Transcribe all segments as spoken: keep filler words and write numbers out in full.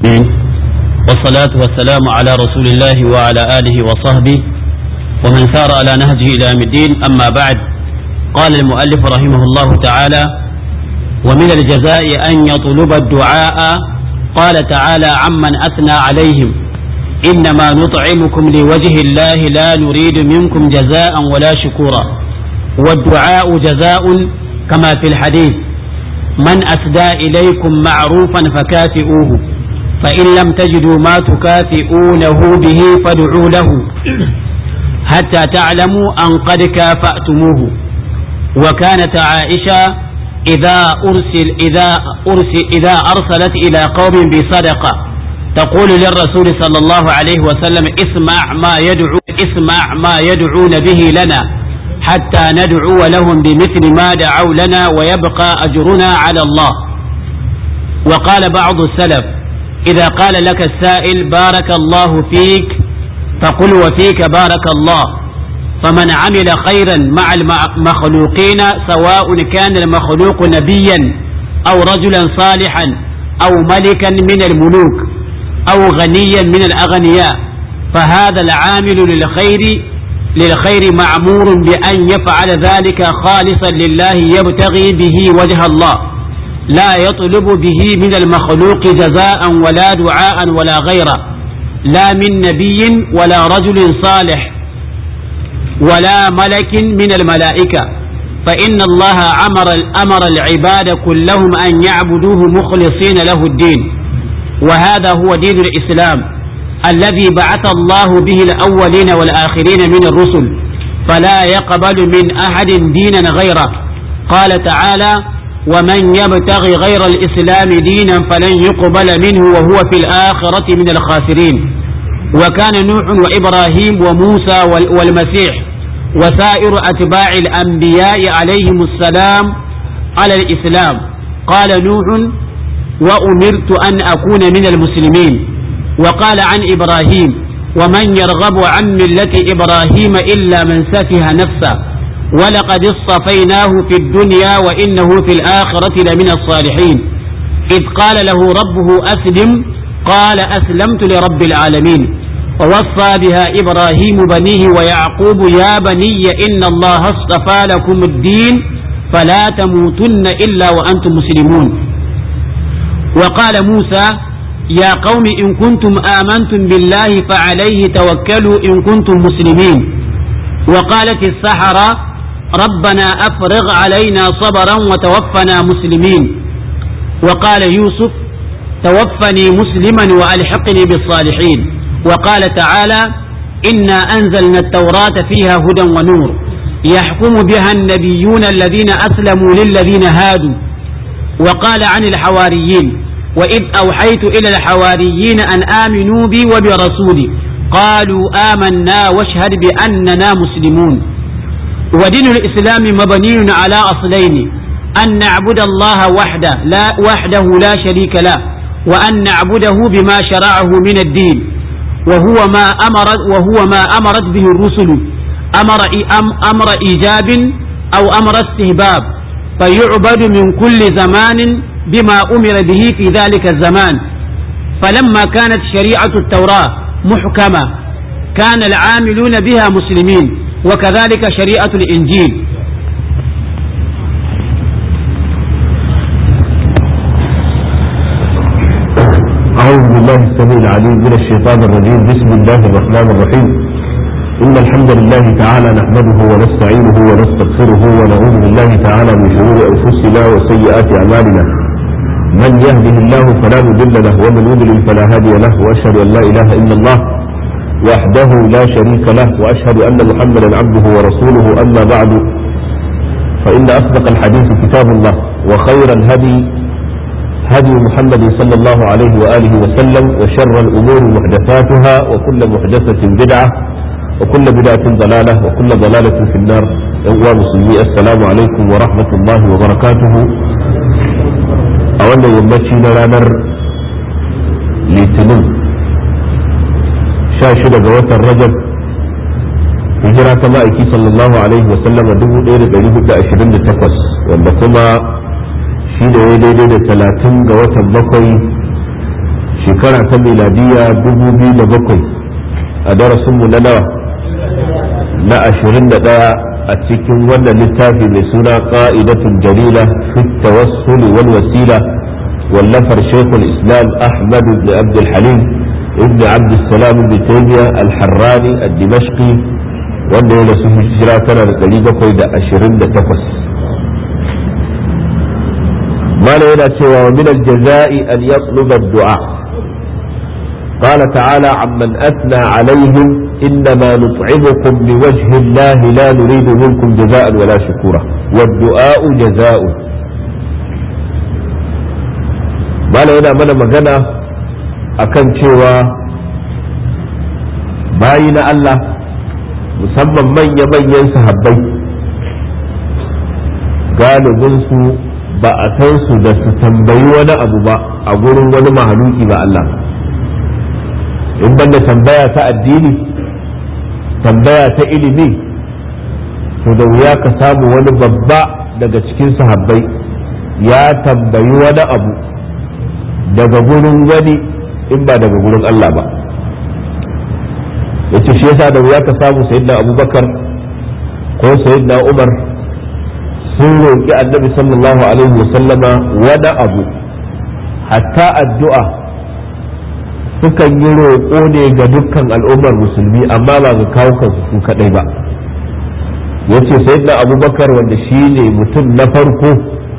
الدين، والصلاة والسلام على رسول الله وعلى آله وصحبه ومن سار على نهجه إلى يوم الدين. أما بعد، قال المؤلف رحمه الله تعالى: ومن الجزاء أن يطلب الدعاء. قال تعالى عمن أثنى عليهم: إنما نطعمكم لوجه الله لا نريد منكم جزاء ولا شكورا. والدعاء جزاء كما في الحديث: من أسدى إليكم معروفا فكافئوه، فإن لم تجدوا ما تكافئونه به فادعوا له حتى تعلموا أن قد كافأتموه. وكانت عائشة إذا أرسل إذا أرسل إذا أرسلت إلى قوم بصدقة تقول للرسول صلى الله عليه وسلم: اسمع ما يدعو اسمع ما يدعون به لنا حتى ندعو لهم بمثل ما دعوا لنا ويبقى أجرنا على الله. وقال بعض السلف: إذا قال لك السائل بارك الله فيك فقل وفيك بارك الله. فمن عمل خيرا مع المخلوقين، سواء كان المخلوق نبيا أو رجلا صالحا أو ملكا من الملوك أو غنيا من الأغنياء، فهذا العامل للخير للخير معمور بأن يفعل ذلك خالصا لله يبتغي به وجه الله، لا يطلب به من المخلوق جزاء ولا دعاء ولا غيره، لا من نبي ولا رجل صالح ولا ملك من الملائكة، فإن الله أمر أمر العباد كلهم أن يعبدوه مخلصين له الدين. وهذا هو دين الإسلام الذي بعث الله به الأولين والآخرين من الرسل، فلا يقبل من أحد دينا غيره. قال تعالى: ومن يبتغي غير الإسلام دينا فلن يقبل منه وهو في الآخرة من الخاسرين. وكان نوح وإبراهيم وموسى والمسيح وسائر أتباع الأنبياء عليهم السلام على الإسلام. قال نوح: وأمرت أن أكون من المسلمين. وقال عن إبراهيم: ومن يرغب عن ملة إبراهيم إلا من سفه نفسه ولقد اصطفيناه في الدنيا وإنه في الآخرة لمن الصالحين. إذ قال له ربه أسلم قال أسلمت لرب العالمين. ووصى بها إبراهيم بنيه ويعقوب: يا بني إن الله اصطفى لكم الدين فلا تموتن إلا وأنتم مسلمون. وقال موسى: يا قوم إن كنتم آمنتم بالله فعليه توكلوا إن كنتم مسلمين. وقالت السحرة: ربنا أفرغ علينا صبرا وتوفنا مسلمين. وقال يوسف: توفني مسلما وألحقني بالصالحين. وقال تعالى: إنا أنزلنا التوراة فيها هدى ونور يحكم بها النبيون الذين أسلموا للذين هادوا. وقال عن الحواريين: وإذ أوحيت إلى الحواريين أن آمنوا بي وبرسولي قالوا آمنا واشهد بأننا مسلمون. ودين الإسلام مبني على أصلين: أن نعبد الله وحده لا, وحده لا شريك له، وأن نعبده بما شرعه من الدين، وهو ما أمر وهو ما أمرت به الرسل، أمر أمر إيجاب أو أمر استهباب، فيعبد من كل زمان بما أمر به في ذلك الزمان. فلما كانت شريعة التوراة محكمة كان العاملون بها مسلمين، وكذلك شريعة الإنجيل. أعوذ بالله السميع العليم من الشيطان الرجيم. بسم الله الرحمن الرحيم. إن الحمد لله تعالى نحمده ونستعينه ونستغفره ونعوذ بالله تعالى من شرور أنفسنا وسيئات أعمالنا. من يهده الله فلا مضل له ومن يضلل فلا هادي له، وأشهد أن لا إله إلا الله وحده لا شريك له، وأشهد أن محمدا عبده ورسوله. أما بعد، فإن أصدق الحديث كتاب الله، وخير الهدي هدي محمد صلى الله عليه وآله وسلم، وشر الأمور محدثاتها، وكل محدثة بدعة، وكل بدعة ضلالة، وكل ضلالة في النار. أيها المسلمين، السلام عليكم ورحمة الله وبركاته. أولا يمشي لنا litinin sha shida ga watan rajab hijira ta ma'aiki sallallahu alaihi wasallama dubu ɗaya da ɗari hudu da ashirin da takwas, wanda kuma shi da ya daidai da talatin ga watan bakwai shekara ta miladiya dubu biyu da bakwai a darasinmu na nawa na ashirin da ɗaya a cikin wannan littafi mai suna qa'idatun jalila fi tawassul wal wasila wallafar shaykhul islam ahmad ibn abd al-halim ibn abd salam ibn taymiyyah al-harrani ad-dimashqi wanda ya rasu hijira tana da ɗari bakwai da ashirin da takwas. mala yana cewa wa min al-jaza'i an yatluba ad-du'a قال تعالى عمن أثنى عليهم إنما نطعمكم لوجه الله لا نريد منكم جزاء ولا شكورا والدعاء جزاء. ما لنا من مجنى أكن شوى باين الله مسمى من يمن ينسى هبي قالوا منسو بأتنسو دس تنبي ولا أبو با أقول ولا مهلوكي با الله in banda tambaya ta addini tambaya ta ilimi to da wuya ka samu wani babba daga cikin sahabbai ya tambayi wani abu daga gurin wani in ba daga gurin Allah ba. yace shi yasa da wuya ka samu sayyidina Abubakar ko sayyidina Umar sun roƙi Annabi sallallahu alaihi wasallama wani abu, hatta addu'a sukan yi roƙo ne ga dukkan al'ummar musulmi amma ba ga kawo kansu su kadai ba. yace sayyidina Abubakar wanda shine mutum na farko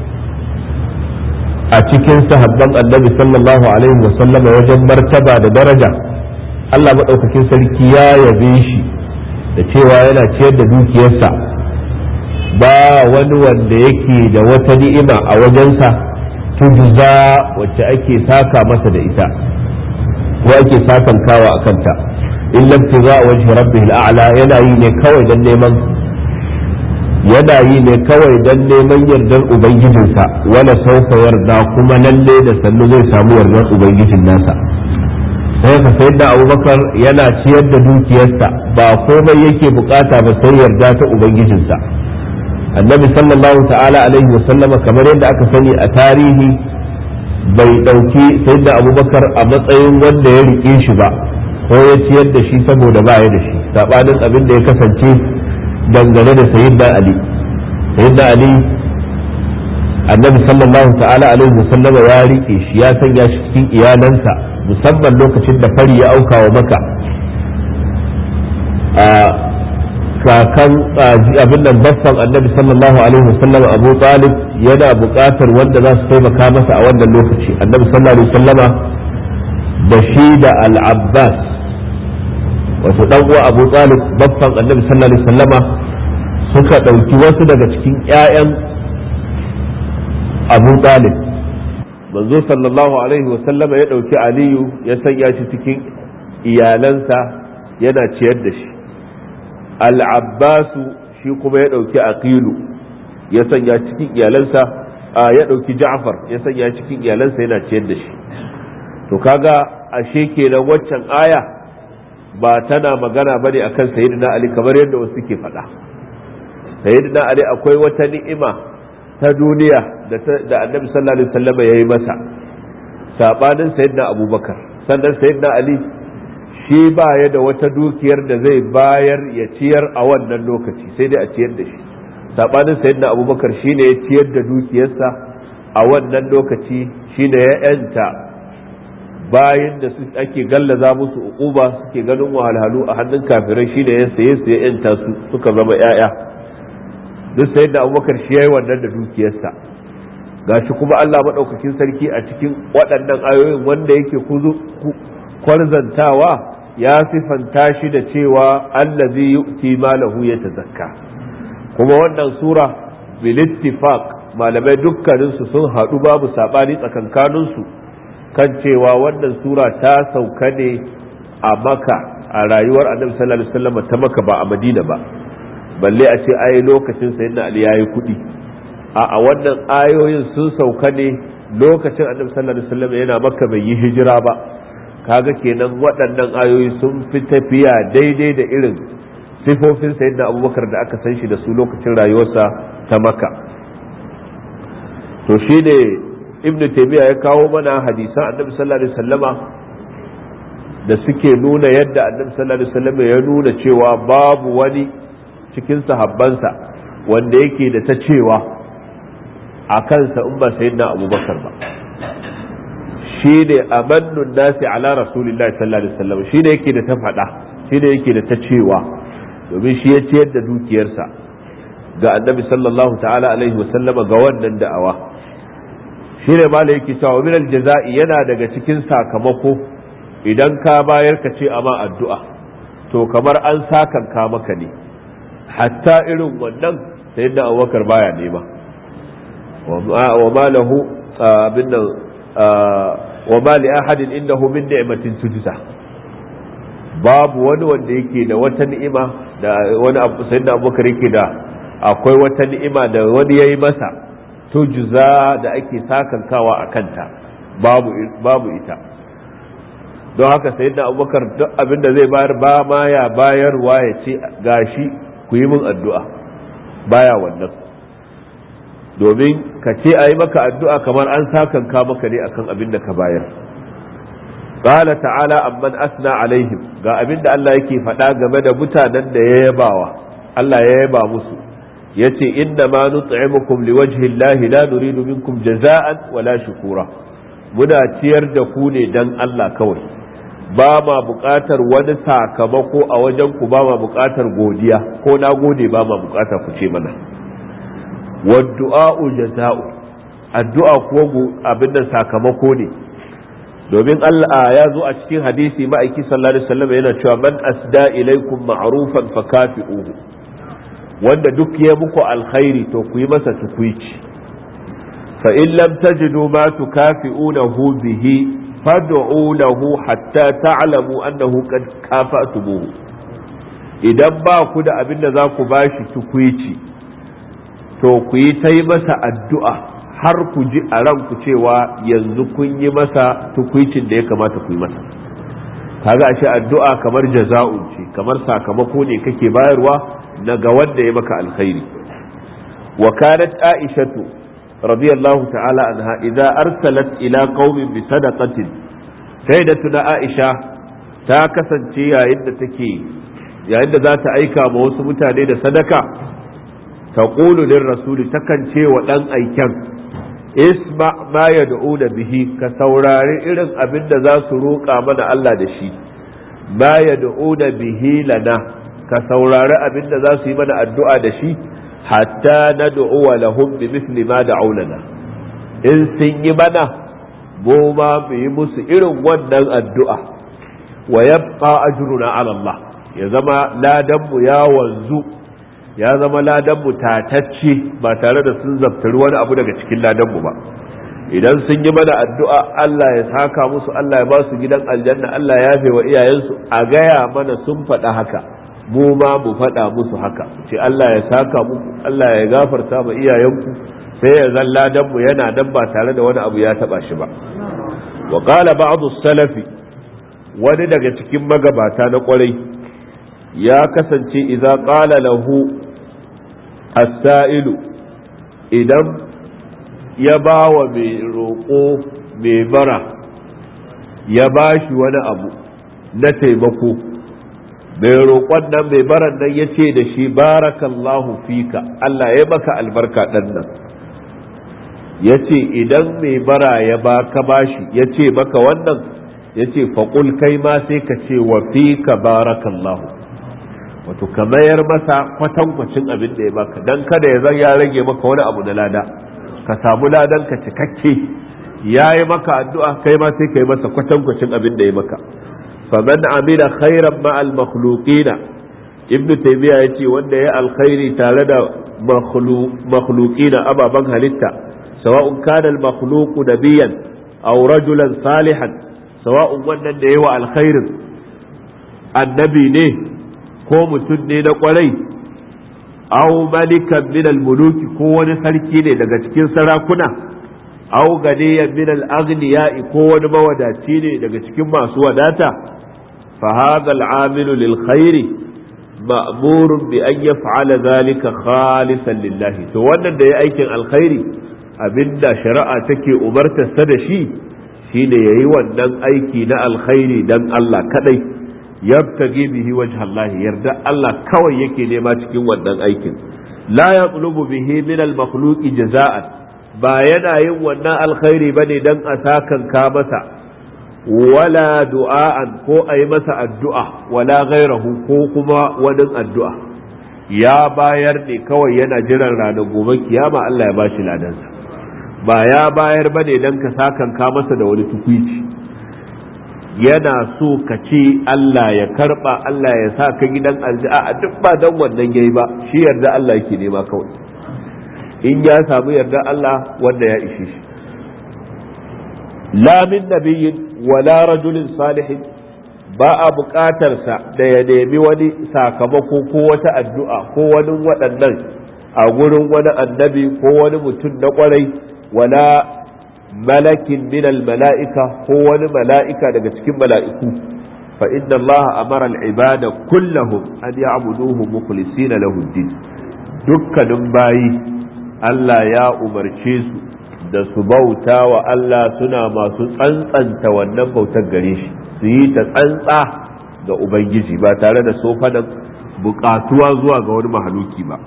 a cikin sahabban Annabi sallallahu alaihi wasallam wajen martaba da daraja, Allah madaukakin sarki ya yabe shi da cewa yana ciyar da dukiyarsa, ba wani wanda yake da wata ni'ima a wajensa tujza wacce ake saka masa da ita ko ake sakankawa a kanta illa ibtigha wajhi rabbih al'ala, yana yi ne kawai dan neman yana yi ne kawai dan neman yardar ubangijinsa, wala saufa yarda kuma lalle da sannu zai samu yardar ubangijin nasa. sai ka sayyidina Abubakar yana ciyar da dukiyarsa ba komai yake bukata ba sai yarda ta ubangijinsa. Annabi sallallahu ta'ala alaihi wasallama kamar yadda aka sani a tarihi bai ɗauki sayyidina Abubakar a matsayin wanda ya rike shi ba ko ya ciyar da shi saboda ba ya da shi, sabanin abin da ya kasance dangane da sayyidina Ali. sayyidina Ali Annabi sallallahu ta'ala alaihi wasallam ya rike shi, ya sanya shi cikin iyalansa musamman lokacin da fari ya auka wa Makka. a kakan abin nan baffan Annabi sallallahu alaihi wasallam Abu Talib yana buƙatar wanda za su taimaka masa a wannan lokaci. Annabi sallallahu alaihi wasallama da shi da Al-Abbas wato dan uwa Abu Talib baffan Annabi sallallahu alaihi wasallama suka ɗauki wasu daga cikin ƴaƴan Abu Talib. Manzo sallallahu alaihi wasallama ya ɗauki Aliyu ya sanya shi cikin iyalansa yana ciyar da shi. Al-Abbasu shi kuma ya ɗauki Aqilu ya sanya cikin iyalansa, ya ɗauki Ja'far ya sanya cikin iyalansa yana ciyar da shi. To kaga ashe kenan waccan aya ba tana magana bane akan Sayyidina Ali kamar yadda wasu suke faɗa. Sayyidina Ali akwai wata ni'ima ta duniya da Annabi sallallahu alaihi wasallam yayi masa sabanin Sayyidina Abubakar. Sannan Sayyidina Ali shi ba ya da wata dukiyar da zai bayar ya ciyar a wannan lokaci sai dai a ciyar da shi, sabanin sayyidina Abubakar shine ya ciyar da dukiyarsa a wannan lokaci, shine ya yanta bayan da su ake gallaza musu uquba suke ganin wahalhalu a hannun kafirai, shine ya saye su ya yanta su suka zama yaya. duk sayyidina Abubakar shi yayi wannan da dukiyarsa. Gashi kuma Allah madaukakin sarki a cikin waɗannan ayoyin wanda yake kwarzantawa ya sifanta shi da cewa allazi yu'ti malahu yatazakka. kuma wannan sura bil ittifaq malamai dukkanin su sun hadu babu sabani tsakankanin su kan cewa wannan sura ta sauka ne a Makka a rayuwar Annabi sallallahu alaihi wasallam ta Makka ba a Madina ba, balle a ce ai lokacin sayyidina Ali yayi kudi. a a wannan ayoyin sun sauka ne lokacin Annabi sallallahu alaihi wasallam yana Makka bai yi hijira ba. kaga kenan waɗannan ayoyi sun fi tafiya daidai da irin sifofin sayyidina Abubakar da aka san shi da su lokacin rayuwarsa ta Makka. to shine Ibn Taymiyyah ya kawo mana hadisan Annabi sallallahu alaihi wasallama da suke nuna yadda annabi sallallahu alaihi wasallam ya nuna cewa babu wani cikin sahabbansa wanda yake da ta cewa a kansa in ba sayyidina abubakar ba. Shi ne amannun nasi ala rasulillahi sallallahu alaihi wasallam, shi ne yake da ta faɗa, shi ne yake da ta cewa, domin shi ya ciyar da dukiyarsa ga annabi sallallahu ta'ala alaihi wasallama ga wannan da'awa. Shi ne ma yake cewa min aljaza'i, yana daga cikin sakamako idan ka bayar ka ce amma addu'a, to kamar an sakanka maka ne. Hatta irin wannan sayyidina abubakar baya nema. wa ma lahu abin nan wa ma li ahadin indahu min ni'matin tujza, babu wani wanda yake da wata ni'ima da wani abu sayyidina abubakar yake da akwai wata ni'ima da wani yayi masa tujza da ake sakankawa a kanta, babu babu ita. don haka sayyidina abubakar duk abin da zai bayar ba ma ya bayarwa ya ce gashi ku yi min addu'a, baya wannan. domin ka ce a yi maka addu'a kamar an sakanka maka ne akan abin da ka bayar. qala ta'ala amman asna alaihim, ga abin da Allah yake faɗa game da mutanen da ya yabawa, Allah ya yaba musu, yace inna ma nut'imukum liwajhi llahi la nuridu minkum jaza'an wala shukura, muna ciyar da ku ne dan Allah kawai, ba ma buƙatar wani sakamako a wajen ku, ba ma buƙatar godiya ko na gode ba ma buƙata ku ce mana. Waddu'a'u jaza'u, addu'a kuwa abin da sakamako ne, domin Allah ya zo a cikin hadisi ma'aiki sallallahu alaihi wasallam yana cewa man asda ilaikum ma'rufan fakafi'uhu, wanda duk ya muku alkhairi to ku yi masa tukuici. fa in lam tajidu ma tukafi'unahu bihi fad'u lahu hatta ta'lamu annahu qad kafa'tumuhu, idan ba ku da abin da za ku bashi tukuici to ku yi ta yi masa addu'a har ku ji a ranku cewa yanzu kun yi masa tukuicin da ya kamata ku yi masa. kaga ashe addu'a kamar jaza'un ce, kamar sakamako ne kake bayarwa na ga wanda ya maka alkhairi. wa kanat aishatu radiyallahu ta'ala anha idza arsalat ila qaumin bi sadaqatin, sayyidatuna aisha ta kasance yayin da take yayin da za ta aika ma wasu mutane da sadaka, taqulu lir rasuli, takan ce wa dan aiken isma ma yad'una bihi, ka saurari irin abin da za su roƙa mana Allah da shi, ma yad'una bihi lana, ka saurari abin da za su yi mana addu'a da shi, hatta nad'u lahum bi mithli ma da'u lana, in sun yi mana mu ma mu yi musu irin wannan addu'a. wa yabqa ajruna ala Allah, ya zama ladan mu ya wanzu, ya zama ladan mu tatacce ba tare da sun zaftari wani abu daga cikin ladan mu ba. idan sun yi mana addu'a Allah ya saka musu, Allah ya ba su gidan aljanna, Allah ya yafe wa iyayensu, a gaya mana sun faɗa haka, mu ma mu faɗa musu haka, ce Allah ya saka muku, Allah ya gafarta ma iyayenku, sai ya zan ladan mu yana dan ba tare da wani abu ya taba shi ba. wa qala ba'd salafi, wani daga cikin magabata na kwarai ya kasance idza qala lahu as-sa'ilu, idan ya ba wa mai roƙo mai bara ya ba shi wani abu na taimako, mai roƙon nan mai baran nan ya ce da shi barakallahu fika, Allah ya maka albarka ɗan nan. ya ce idan mai bara ya ba ka bashi ya ce maka wannan, ya ce faƙul kai ma sai ka ce wa fika barakallahu, wato ka mayar masa kwatankwacin abin da ya baka, dan kada ya zan ya rage maka wani abu na lada, ka samu ladan ka cikakke. ya yi maka addu'a kai ma sai ka yi masa kwatankwacin abin da ya maka. faman amila khairan ma al makhluqina, ibnu taymiya yace wanda ya alkhairi tare da makhluqina ababan halitta, sawa'un kana al makhluqu nabiyan aw rajulan salihan, sawa'un wannan da yawa alkhairin annabi ne ko mutum ne na kwarai, aw malikan min al-muluki, ko wani sarki ne daga cikin sarakuna, aw ganiyan min al-aghniya'i, ko wani mawadaci ne daga cikin masu wadata, fa hadha al-amilu lil khairi ma'murun bi an yaf'ala dhalika khalisan lillahi, to wannan da ya aikin alkhairi abinda shari'a take umartar sa da shi shine yayi wannan aiki na alkhairi dan Allah kadai, yabtagi bihi wajha Allah, yarda Allah kawai yake nema cikin wannan aikin, la yatlubu bihi min al-makhluqi jaza'an, ba yana yin wannan alkhairi bane dan a sakan ka masa, wala du'a'an ko a yi masa addu'a, wala ghairahu ko kuma wani addu'a, ya bayar ne kawai yana jiran ranar gobe kiyama Allah ya bashi ladansa, ba ya bayar bane dan ka sakan ka masa da wani tukwici, yana so ka ce Allah ya karba, Allah ya sa ka gidan aljanna, a duk ba dan wannan yayi ba, shi yarda Allah yake nema kawai, in ya samu yarda Allah wanda ya ishe shi. La min nabiyyin wala rajulin salihin, ba a buƙatarsa da ya nemi wani sakamako ko wata addu'a ko wani waɗannan a gurin wani annabi ko wani mutum na ƙwarai, wala malakin min mala'ika ko wani mala'ika daga cikin mala'iku, fa inna Allah amara al-ibada kullahum an ya'buduhu mukhlisina lahu ad-din, dukkanin bayi Allah ya umarce su da su bauta wa Allah suna masu tsantsanta wannan bautar gare shi, su yi ta tsantsa ga Ubangiji ba tare da sofanan bukatuwa zuwa ga wani mahaluki ba.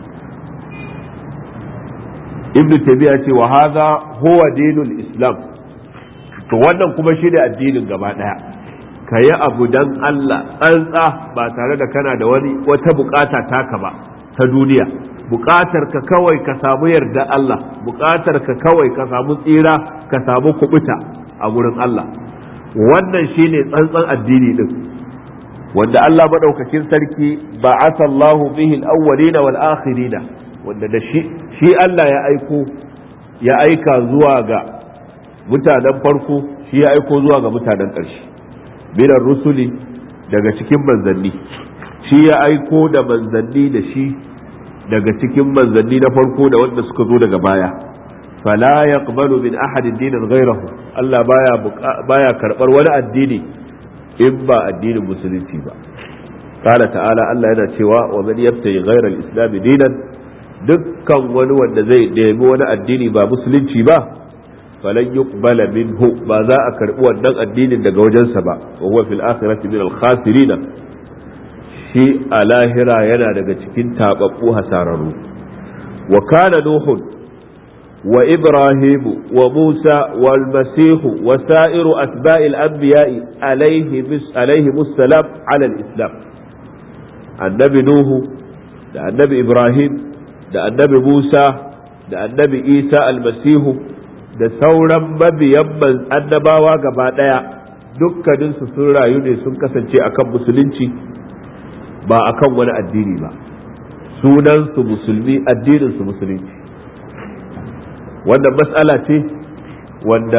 Ibn Taymiyyah ce wa hadha huwa dinul Islam, to wannan kuma shi ne addinin gaba daya, ka yi abu dan Allah tsantsa ba tare da kana da wani wata bukata taka ba ta duniya, bukatar ka kawai ka samu yarda Allah, bukatar ka kawai ka samu tsira, ka samu kubuta a gurin Allah. Wannan shine tsantsan addini din wanda Allah madaukakin sarki ba'atha Allahu bihi al-awwalina wal akhirina, wanda da shi shi Allah ya aiko ya aika zuwa ga mutanen farko, shi ya aiko zuwa ga mutanen ƙarshe, biran rusuli daga cikin manzanni, shi ya aiko da manzanni da shi daga cikin manzanni na farko da wanda suka zo daga baya, fala yaqbalu min ahadin dinan ghayrahu, Allah baya baya karbar wani addini in ba addinin musulunci ba. Qala ta'ala, Allah yana cewa wa man yabtaghi ghayra al-islam dinan, dukkan wani wanda zai nemi wani addini ba musulunci ba, falan yuqbala minhu, ba za a karbi wannan addinin daga wajensa ba, wa huwa fil akhirati min al-khasirin, shi a lahira yana daga cikin taɓaɓɓu hasararru. Wa kana Nuhun wa Ibrahimu wa Musa wal Masihu wa sa'iru atba'il anbiya'i alaihi musallam ala islam. Annabi Nuhu da annabi Ibrahim da annabi Musa da annabi Isa almasihu da sauran mabiyan annabawa gaba ɗaya, dukkaninsu sun rayu ne sun kasance akan musulunci ba akan wani addini ba, sunansu musulmi, addininsu musulunci. Wannan mas'ala ce wanda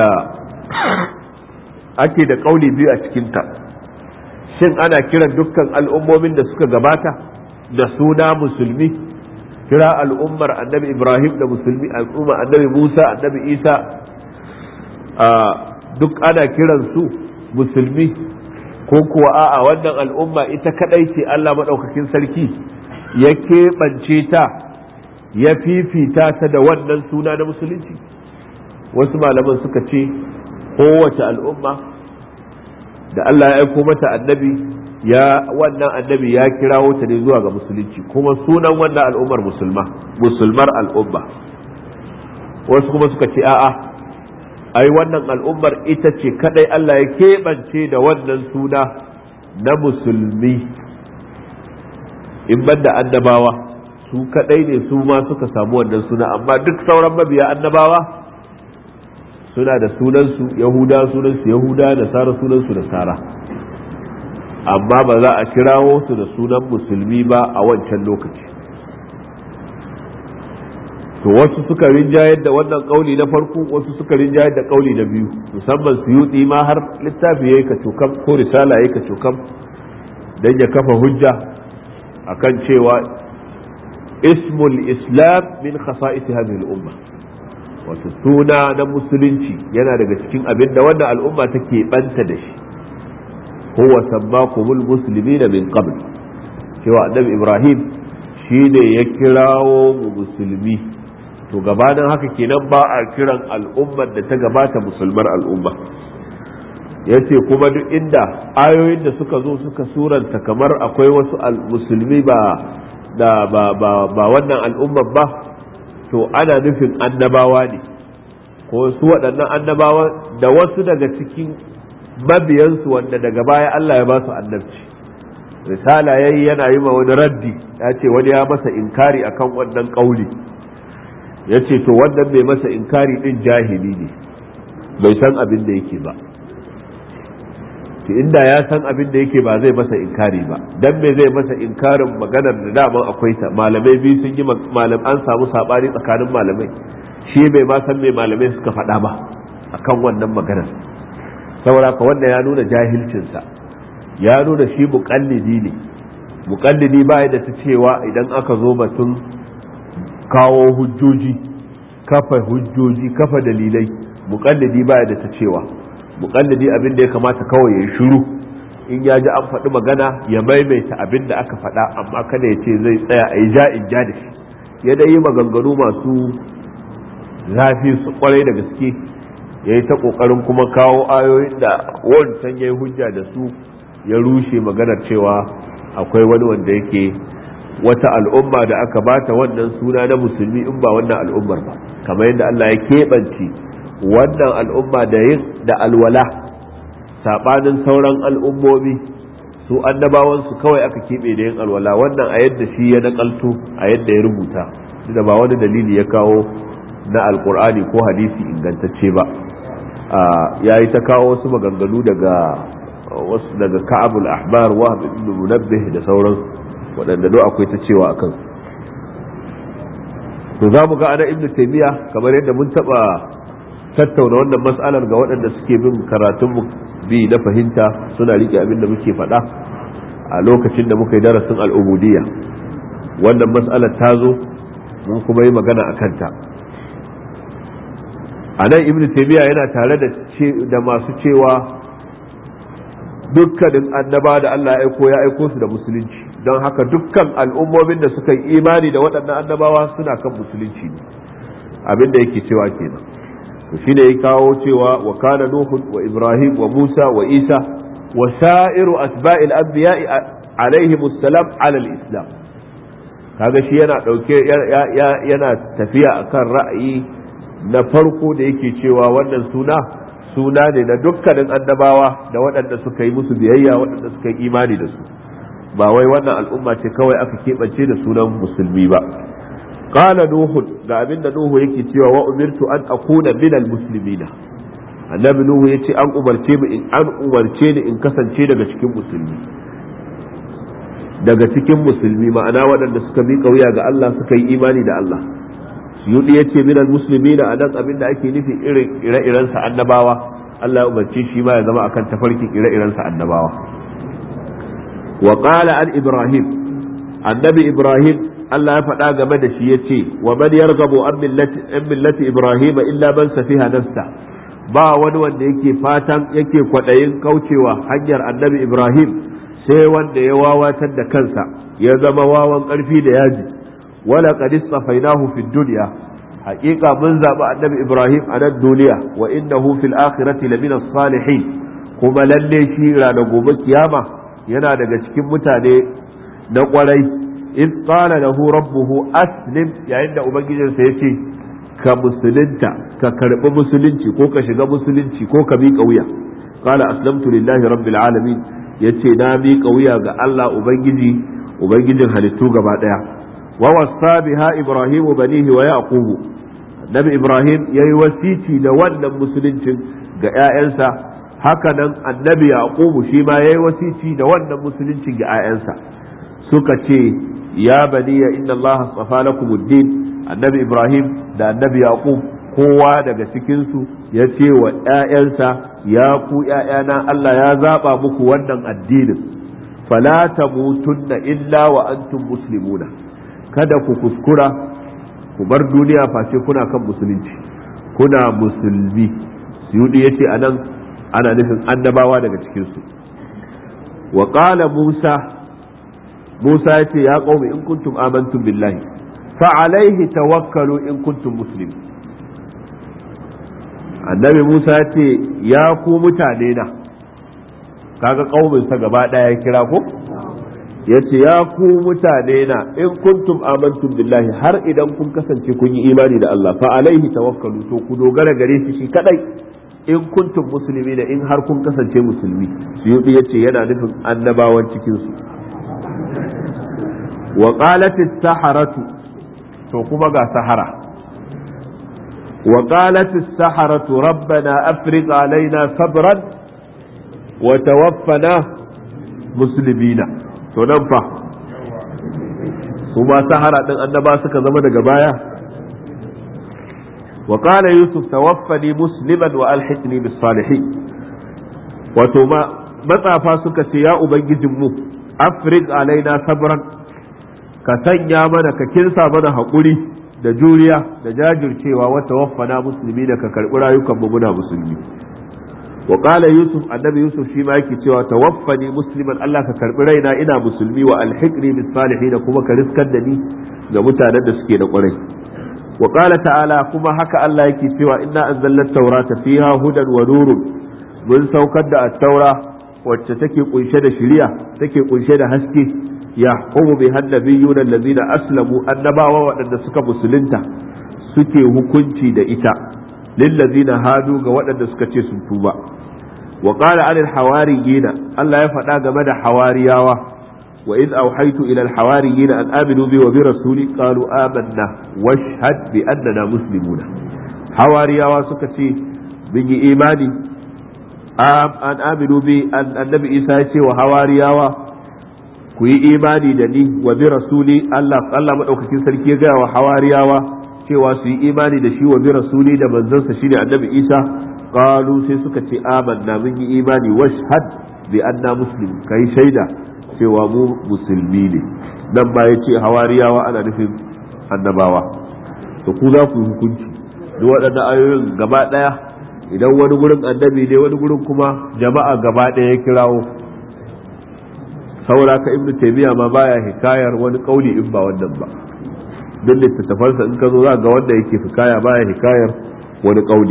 ake da kauli biyu a cikinta, shin ana kiran dukkan al'ummomin da suka gabata da suna musulmi, kira al'ummar annabi Ibrahim da musulmi, al'ummar annabi Musa, annabi Isa, duk ana kiransu musulmi, ko kuwa a'a wannan al'umma ita kadai ce Allah maɗaukakin sarki ya keɓance ta, ya fifita ta da wannan suna na musulunci. Wasu malaman suka ce kowace al'umma da Allah ya aiko mata annabi, ya wannan annabi ya kirawo ta ne zuwa ga musulunci, kuma sunan wannan al'ummar musulma, musulmar al'umma. Wasu kuma suka ce a'a, ai wannan al'ummar ita ce kadai Allah ya keɓance da wannan suna na musulmi, in banda annabawa su kadai ne su ma suka samu wannan suna, amma duk sauran mabiya annabawa suna da sunansu, yahuda sunansu yahuda, nasara sunansu nasara, amma ba za a kirawo su da sunan musulmi ba a wancan lokaci. to wasu suka rinjayar da wannan kauli na farko, wasu suka rinjayar da kauli na biyu, musamman Suyuti ma har littafi yayi kacokam ko risala yayi kacokam dan ya kafa hujja akan cewa ismul islam min khasa'is hadhihi al-umma, wato suna na musulunci yana daga cikin abin da wannan al'umma take banta da shi. huwa sabbakumul muslimina min qabl, cewa annabi Ibrahim shine ya kirawo mu musulmi to gabanin haka kenan ba a kiran al'ummar da ta gabata musulmar al'umma. yace kuma duk inda ayoyin da suka zo suka suranta kamar akwai wasu musulmi ba da ba ba, ba wannan al'ummar ba, to ana nufin annabawa ne, ko su waɗannan annabawa da wasu daga cikin mabiyansu wanda daga baya Allah ya ba su annabci. Risala yayi yana yi ma wani raddi, ya ce wani ya masa inkari akan wannan kauli, ya ce to wannan bai masa inkari din jahili ne, bai san abin da yake ba. inda ya san abin da yake ba zai masa inkari ba, dan me zai masa inkarin maganar da daman akwai ta, malamai biyu sun yi malam an samu sabani tsakanin malamai, shi bai ma san me malamai suka faɗa ba akan wannan maganar. saboda ka wanda ya nuna jahilcinsa, ya nuna shi muqallidi ne. Muqallidi ba ya da ta cewa idan aka zo batun kawo hujjoji, kafa hujjoji, kafa dalilai, muqallidi ba ya da ta cewa. Muqallidi abin da ya kamata kawai ya shiru, in ya ji an faɗi magana ya maimaita abin da aka faɗa, amma kada ya ce zai tsaya a yi ja'in ja da shi. Ya dai yi maganganu masu zafi su kwarai da gaske, ya yi ta ƙoƙarin kuma kawo ayoyin da wancan ya yi hujja da su, ya rushe maganar cewa akwai wani wanda yake wata al'umma da aka bata wannan suna na musulmi in ba wannan al'ummar ba, kamar yadda Allah ya keɓance wannan al'umma da yin da alwala sabanin sauran al'ummomi, su annabawan su kawai aka keɓe da yin alwala, wannan a yadda shi ya nakalto, a yadda ya rubuta, da ba wani dalili ya kawo na alkur'ani ko hadisi ingantacce ba. Ya yi ta kawo wasu maganganu daga wasu daga Ka'abul Ahbar, Wahb ibn Munabbih da sauran waɗanda do akwai ta cewa akan. To za mu ga ana Ibn Taymiyyah, kamar yadda mun taɓa tattauna wannan mas'alar ga waɗanda suke bin karatun mu bi na fahimta, suna rike abin da muke faɗa a lokacin da muka yi darasin al'ubudiyya. Wannan mas'alar ta zo mun kuma yi magana a kanta. A nan Ibn Taymiyyah yana tare da da masu cewa dukkanin annaba da Allah ya aiko ya aiko su da musulunci, don haka dukkan al'ummomin da suka yi imani da waɗannan annabawa suna kan musulunci ne, abin da yake cewa kenan. to shine ya kawo cewa wa kana nuhu wa ibrahim wa musa wa isa wa sa'iru asba'il anbiya'i alaihim assalam ala al-islam. kaga shi yana dauke yana tafiya akan ra'ayi na farko da yake cewa wannan suna suna ne na dukkanin annabawa da waɗanda suka yi musu biyayya, waɗanda suka yi imani da su, ba wai wannan al'umma ce kawai aka keɓance da sunan musulmi ba. qala nuhu, ga abin da nuhu yake cewa wa umirtu an akuna minal muslimina, annabi nuhu yace an umarce mu in an umarce ni in kasance daga cikin musulmi, daga cikin musulmi ma'ana waɗanda suka miƙa wuya ga Allah, suka yi imani da Allah. Suyudi yace minal muslimina, anan abin da ake nufi irin ire-iren sa annabawa, Allah ya umarce shi ma ya zama akan tafarkin ire-iren sa annabawa. Wa qala an ibrahim, annabi ibrahim Allah ya faɗa game da shi ya ce wa man yarghabu an millati an millati ibrahim illa man safiha nafsa, ba wani wanda yake fatan yake kwadayin kaucewa hanyar annabi ibrahim sai wanda ya wawatar da kansa, ya zama wawan karfi da yaji. wala qad istafainahu fid dunya, haqiqa mun zabi annabi ibrahim a nan duniya, wa innahu fil akhirati lamina salihin, kuma lalle shi ranar gobe kiyama yana daga cikin mutane na kwarai. إذ قال له ربه أسلم، يعني عند أبنجي سيتي كمسلنتا ككرب مسلنتي كو كشغ مسلنتي كو كبي قوية، قال أسلمت لله رب العالمين، يتي نامي قوية الله أبنجي أبنجي هلتو قبعدها. ووصى بها إبراهيم بنيه ويعقوب، نبي إبراهيم يوسيتي لولا مسلنتي قائنسا، هكذا النبي يعقوب شيما يوسيتي لولا مسلنتي قائنسا. سكتي ya baniya inna Allah astafa lakum ad-din, annabi Ibrahim da annabi Yaqub kowa daga cikin su ya ce wa ƴaƴansa ya ku ƴaƴana Allah ya zaba muku wannan addinin, fala tamutunna illa wa antum muslimuna, kada ku kuskura ku bar duniya face kuna kan musulunci, kuna musulmi. Suyudi yace anan ana nufin annabawa daga cikin su. Wa qala Musa, Musa ya ce ya qaumi in kuntum amantum billahi, fa alaihi tawakkalu in kuntum muslimin. annabi Musa ya ce ya ku mutane na, kaga kauminsa gaba daya ya kira ko, ya ce ya ku mutane na in kuntum amantum billahi, har idan kun kasance kun yi imani da Allah, fa alaihi tawakkalu, to ku dogara gare shi shi kadai, in kuntum musulmi da in har kun kasance musulmi. Suyuti ya ce yana nufin annabawan cikinsu. wa qalat as-saharatu, to kuma ga sahara, wa qalat as-saharatu rabbana afriq alaina sabran wa tawaffana muslimina. to nan fa su ma sahara din annaba suka zama daga baya. wa qala yusuf tawaffani musliman wa alhiqni bis salihin, wato ma matsafa suka ce ya ubangijinmu afriq alaina sabran, ka sanya mana ka kinsa mana haƙuri da juriya da jajircewa, wa tawaffana muslimina, ka karɓi rayukan mu muna musulmi. wa qala yusuf, annabi yusuf shi ma yake cewa tawaffani musliman, Allah ka karbi raina ina musulmi, wa alhiqni bis salihin, kuma ka riskar da ni ga mutanen da suke da ƙwarai. wa qala ta'ala, kuma haka Allah yake cewa inna anzalna at-taurata fiha hudan wa nurun, mun saukar da at-taura wacce take kunshe da shari'a, take kunshe da haske, yahkumu biha an-nabiyyuna allazina aslamu, annabawa waɗanda suka musulunta suke hukunci da ita, lillazina hadu ga waɗanda suka ce sun tuba. wa qala anil hawariyina, Allah ya faɗa game da hawariyawa, wa iz awhaytu ila al hawariyina an aminu bi wa bi rasuli qalu amanna washhad bi annana muslimuna. hawariyawa suka ce bin yi imani, an aminu bi, annabi Isa ya ce wa hawariyawa ku yi imani da ni, wa bi rasuli, Allah Allah madaukakin sarki ya ga wa hawariyawa cewa su yi imani da shi, wa bi rasuli, da manzansa shine annabi Isa. qalu sai suka ce amanna, mun yi imani, washhad bi anna muslim, kai shaida cewa mu musulmi ne. nan ba yace hawariyawa ana nufin annabawa. to ku za ku hukunci duk waɗannan ayoyin gaba ɗaya, idan wani gurin annabi ne, wani gurin kuma jama'a gaba ɗaya ya kirawo. saboda ka ibnu taymiya ma baya hikayar wani kauli in ba wannan ba, duk littattafansa in ka zo za ga wanda yake hikaya baya hikayar wani kauli.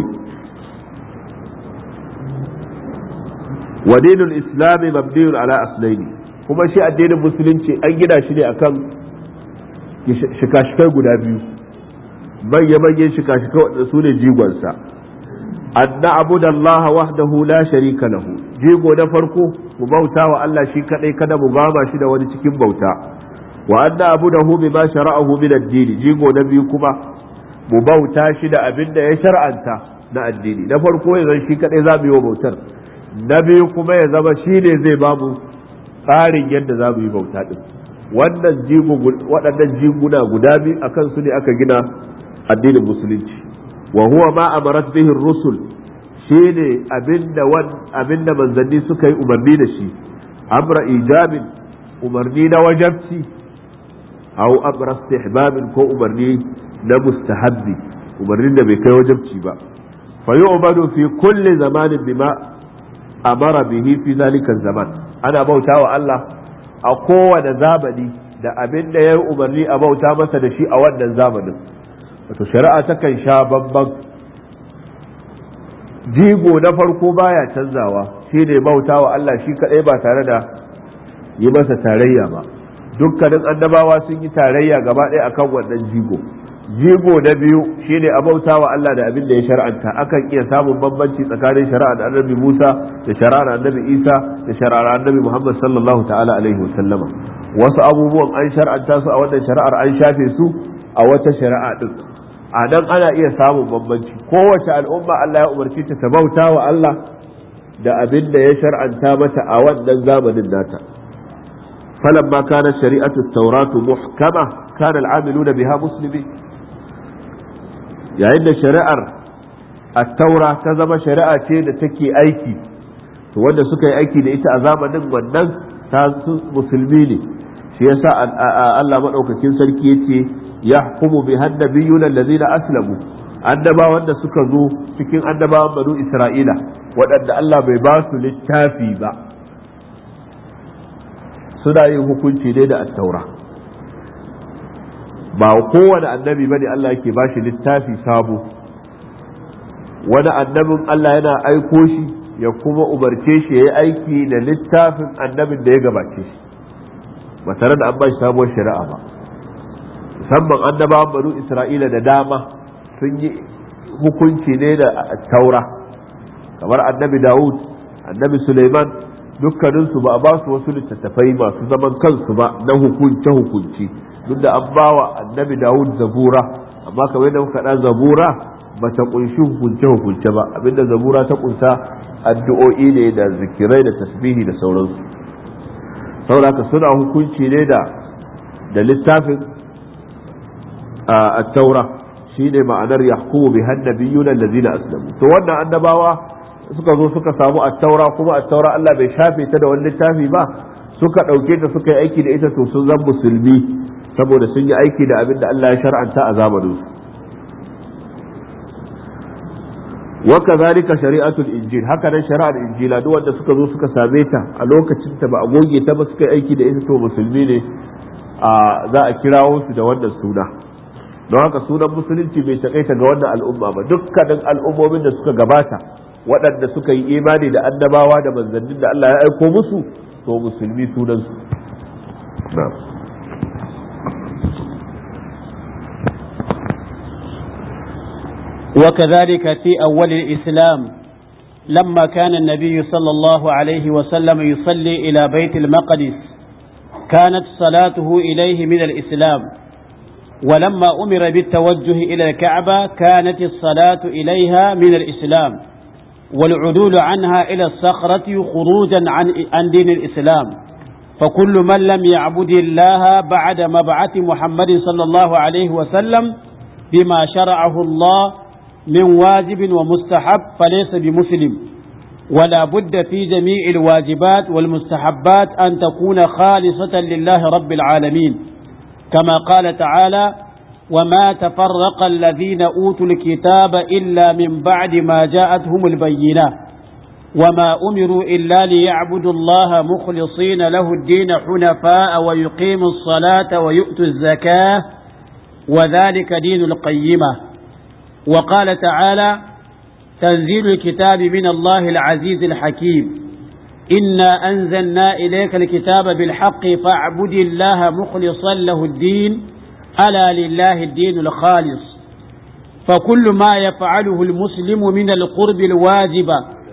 wa dinul islami mabniun ala aslaini, kuma shi addinin musulunci an gina shi ne akan shika-shikai guda biyu, manya-manyan shika-shikai wadda su ne jigonsa. an na'budu Allah wahdahu la sharika lahu, jigo na farko mu bauta wa Allah shi kadai, kada mu gama shi da wani cikin bauta. wa an na'budahu bima shara'ahu min ad-din, jigo na biyu kuma mu bauta shi da abin da ya shar'anta na addini. na farko ya zan shi kadai za mu yi wa bautar, na biyu kuma ya zama shi ne zai ba mu tsarin yadda za mu yi bauta din. wannan jigo, waɗannan jiguna guda biyu akan su ne aka gina addinin musulunci. wa huwa ma amarat bihi ar-rusul, shine abinda wan abinda manzanni suka yi umarni da shi, amra ijabin, umarni na wajabci, aw amra istihbabin, ko umarni na mustahabbi, umarnin da bai kai wajabci ba. fa yu'badu fi kulli zamanin bima amara bihi fi zalika zaman, ana bautawa Allah a kowane zamani da abin da ya yi umarni a bauta masa da shi a wannan zamanin. wato shari'a takan sha bamban. jigo na farko baya canzawa, shi ne bautawa Allah shi kadai ba tare da yi masa tarayya ba. dukkanin annabawa sun yi tarayya gaba ɗaya akan wannan jigo. jigo na biyu shine a bauta wa Allah da abin da ya shar'anta. akan iya samun bambanci tsakanin shari'ar annabi Musa da shari'ar annabi Isa da shari'ar annabi Muhammad sallallahu ta'ala alaihi wa sallama. wasu abubuwan an shar'anta su a wannan shari'ar, an shafe su a wata shari'a din. a nan ana iya samun bambanci. kowace al'umma Allah ya umarci ta ta bauta wa Allah da abin da ya shar'anta mata a wannan zamanin nata. falamma kana shari'atu at-tauratu muhkama kana al-amiluna biha muslimin, yayin da shari'ar at-taura ta zama shari'a ce da take aiki, to wanda suka yi aiki da ita a zamanin wannan ta musulmi ne. shi yasa Allah madaukakin sarki yace yahkumu bi hannabiyun allazina aslamu, annabawan da suka zo cikin annabawan banu Isra'ila waɗanda Allah bai ba su littafi ba, suna yin hukunci ne da at-taura. ba kowane annabi bane Allah yake bashi littafi sabo. Wani annabin Allah yana aiko shi ya kuma umarce shi ya yi aiki da littafin annabin da ya gabace shi ba tare da an bashi sabuwar shari'a ba. Musamman annabawan banu Isra'ila da dama sun yi hukunci ne da taura, kamar annabi Dawud, annabi Suleiman, dukkaninsu ba a ba su wasu littattafai masu zaman kansu ba na hukunce hukunci, duk da an ba wa annabi Dawud zabura, amma kamar yadda muka ɗan zabura ba ta kunshi hukunce hukunce ba, abinda zabura ta kunsa addu'o'i ne da zikirai da tasbihi da sauransu. saboda haka suna hukunci ne da da littafin at-taura, shine ma'anar yahkumu bi hannabiyuna allazina aslamu. To wannan annabawa suka zo suka samu at-taura, kuma at-taura Allah bai shafe ta da wani littafi ba, suka dauke ta suka yi aiki da ita, to sun zama musulmi saboda sun yi aiki da abin da Allah ya shar'anta a zamanin su. wa kadhalika shari'atul injil, haka nan shari'ar injila duk wanda suka zo suka same ta a lokacin ta ba a goge ta ba suka yi aiki da ita, to musulmi ne, za a kirawo su da wannan suna. don haka sunan musulunci bai takaita ga wannan al'umma ba, dukkanin al'ummomin da suka gabata waɗanda suka yi imani da annabawa da manzannin da Allah ya aiko musu, to musulmi sunan su. وكذلك في أول الإسلام لما كان النبي صلى الله عليه وسلم يصلي إلى بيت المقدس كانت صلاته إليه من الإسلام، ولما أمر بالتوجه إلى الكعبة كانت الصلاة إليها من الإسلام، والعدول عنها إلى الصخرة خروجا عن عن دين الإسلام. فكل من لم يعبد الله بعد مبعث محمد صلى الله عليه وسلم بما شرعه الله من واجب ومستحب فليس بمسلم، ولا بد في جميع الواجبات والمستحبات أن تكون خالصة لله رب العالمين، كما قال تعالى: وما تفرق الذين أوتوا الكتاب إلا من بعد ما جاءتهم البينات وما أمروا إلا ليعبدوا الله مخلصين له الدين حنفاء ويقيموا الصلاة ويؤتوا الزكاة وذلك دين القيمة. وقال تعالى: تنزيل الكتاب من الله العزيز الحكيم، إنا أنزلنا إليك الكتاب بالحق فاعبد الله مخلصا له الدين ألا لله الدين الخالص. فكل ما يفعله المسلم من القرب الواجبة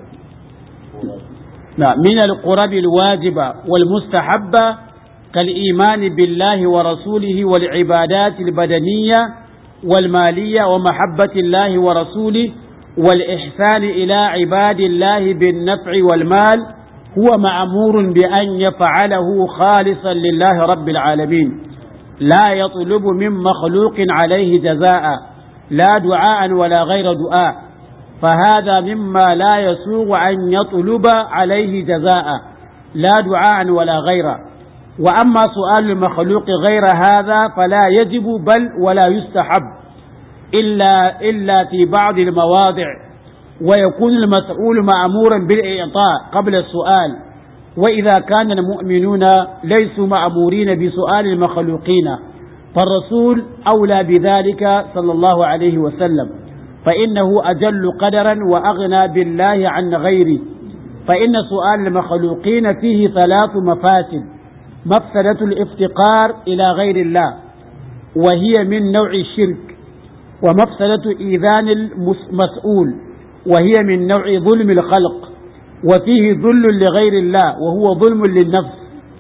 من القرب الواجبة والمستحبة كالإيمان بالله ورسوله والعبادات البدنية والمالية ومحبة الله ورسوله والإحسان إلى عباد الله بالنفع والمال، هو مأمور بأن يفعله خالصا لله رب العالمين، لا يطلب من مخلوق عليه جزاء، لا دعاء ولا غير دعاء، فهذا مما لا يسوغ أن يطلب عليه جزاء، لا دعاء ولا غيره. وأما سؤال المخلوق غير هذا فلا يجب بل ولا يستحب إلا, إلا في بعض المواضع، ويكون المسؤول مأمورا بالإعطاء قبل السؤال، وإذا كان المؤمنون ليسوا مأمورين بسؤال المخلوقين فالرسول أولى بذلك صلى الله عليه وسلم، فإنه أجل قدرا وأغنى بالله عن غيره. فإن سؤال المخلوقين فيه ثلاث مفاسد: مفسدة الافتقار إلى غير الله وهي من نوع الشرك، ومفسدة إيذان المسؤول وهي من نوع ظلم الخلق، وفيه ذل لغير الله وهو ظلم للنفس،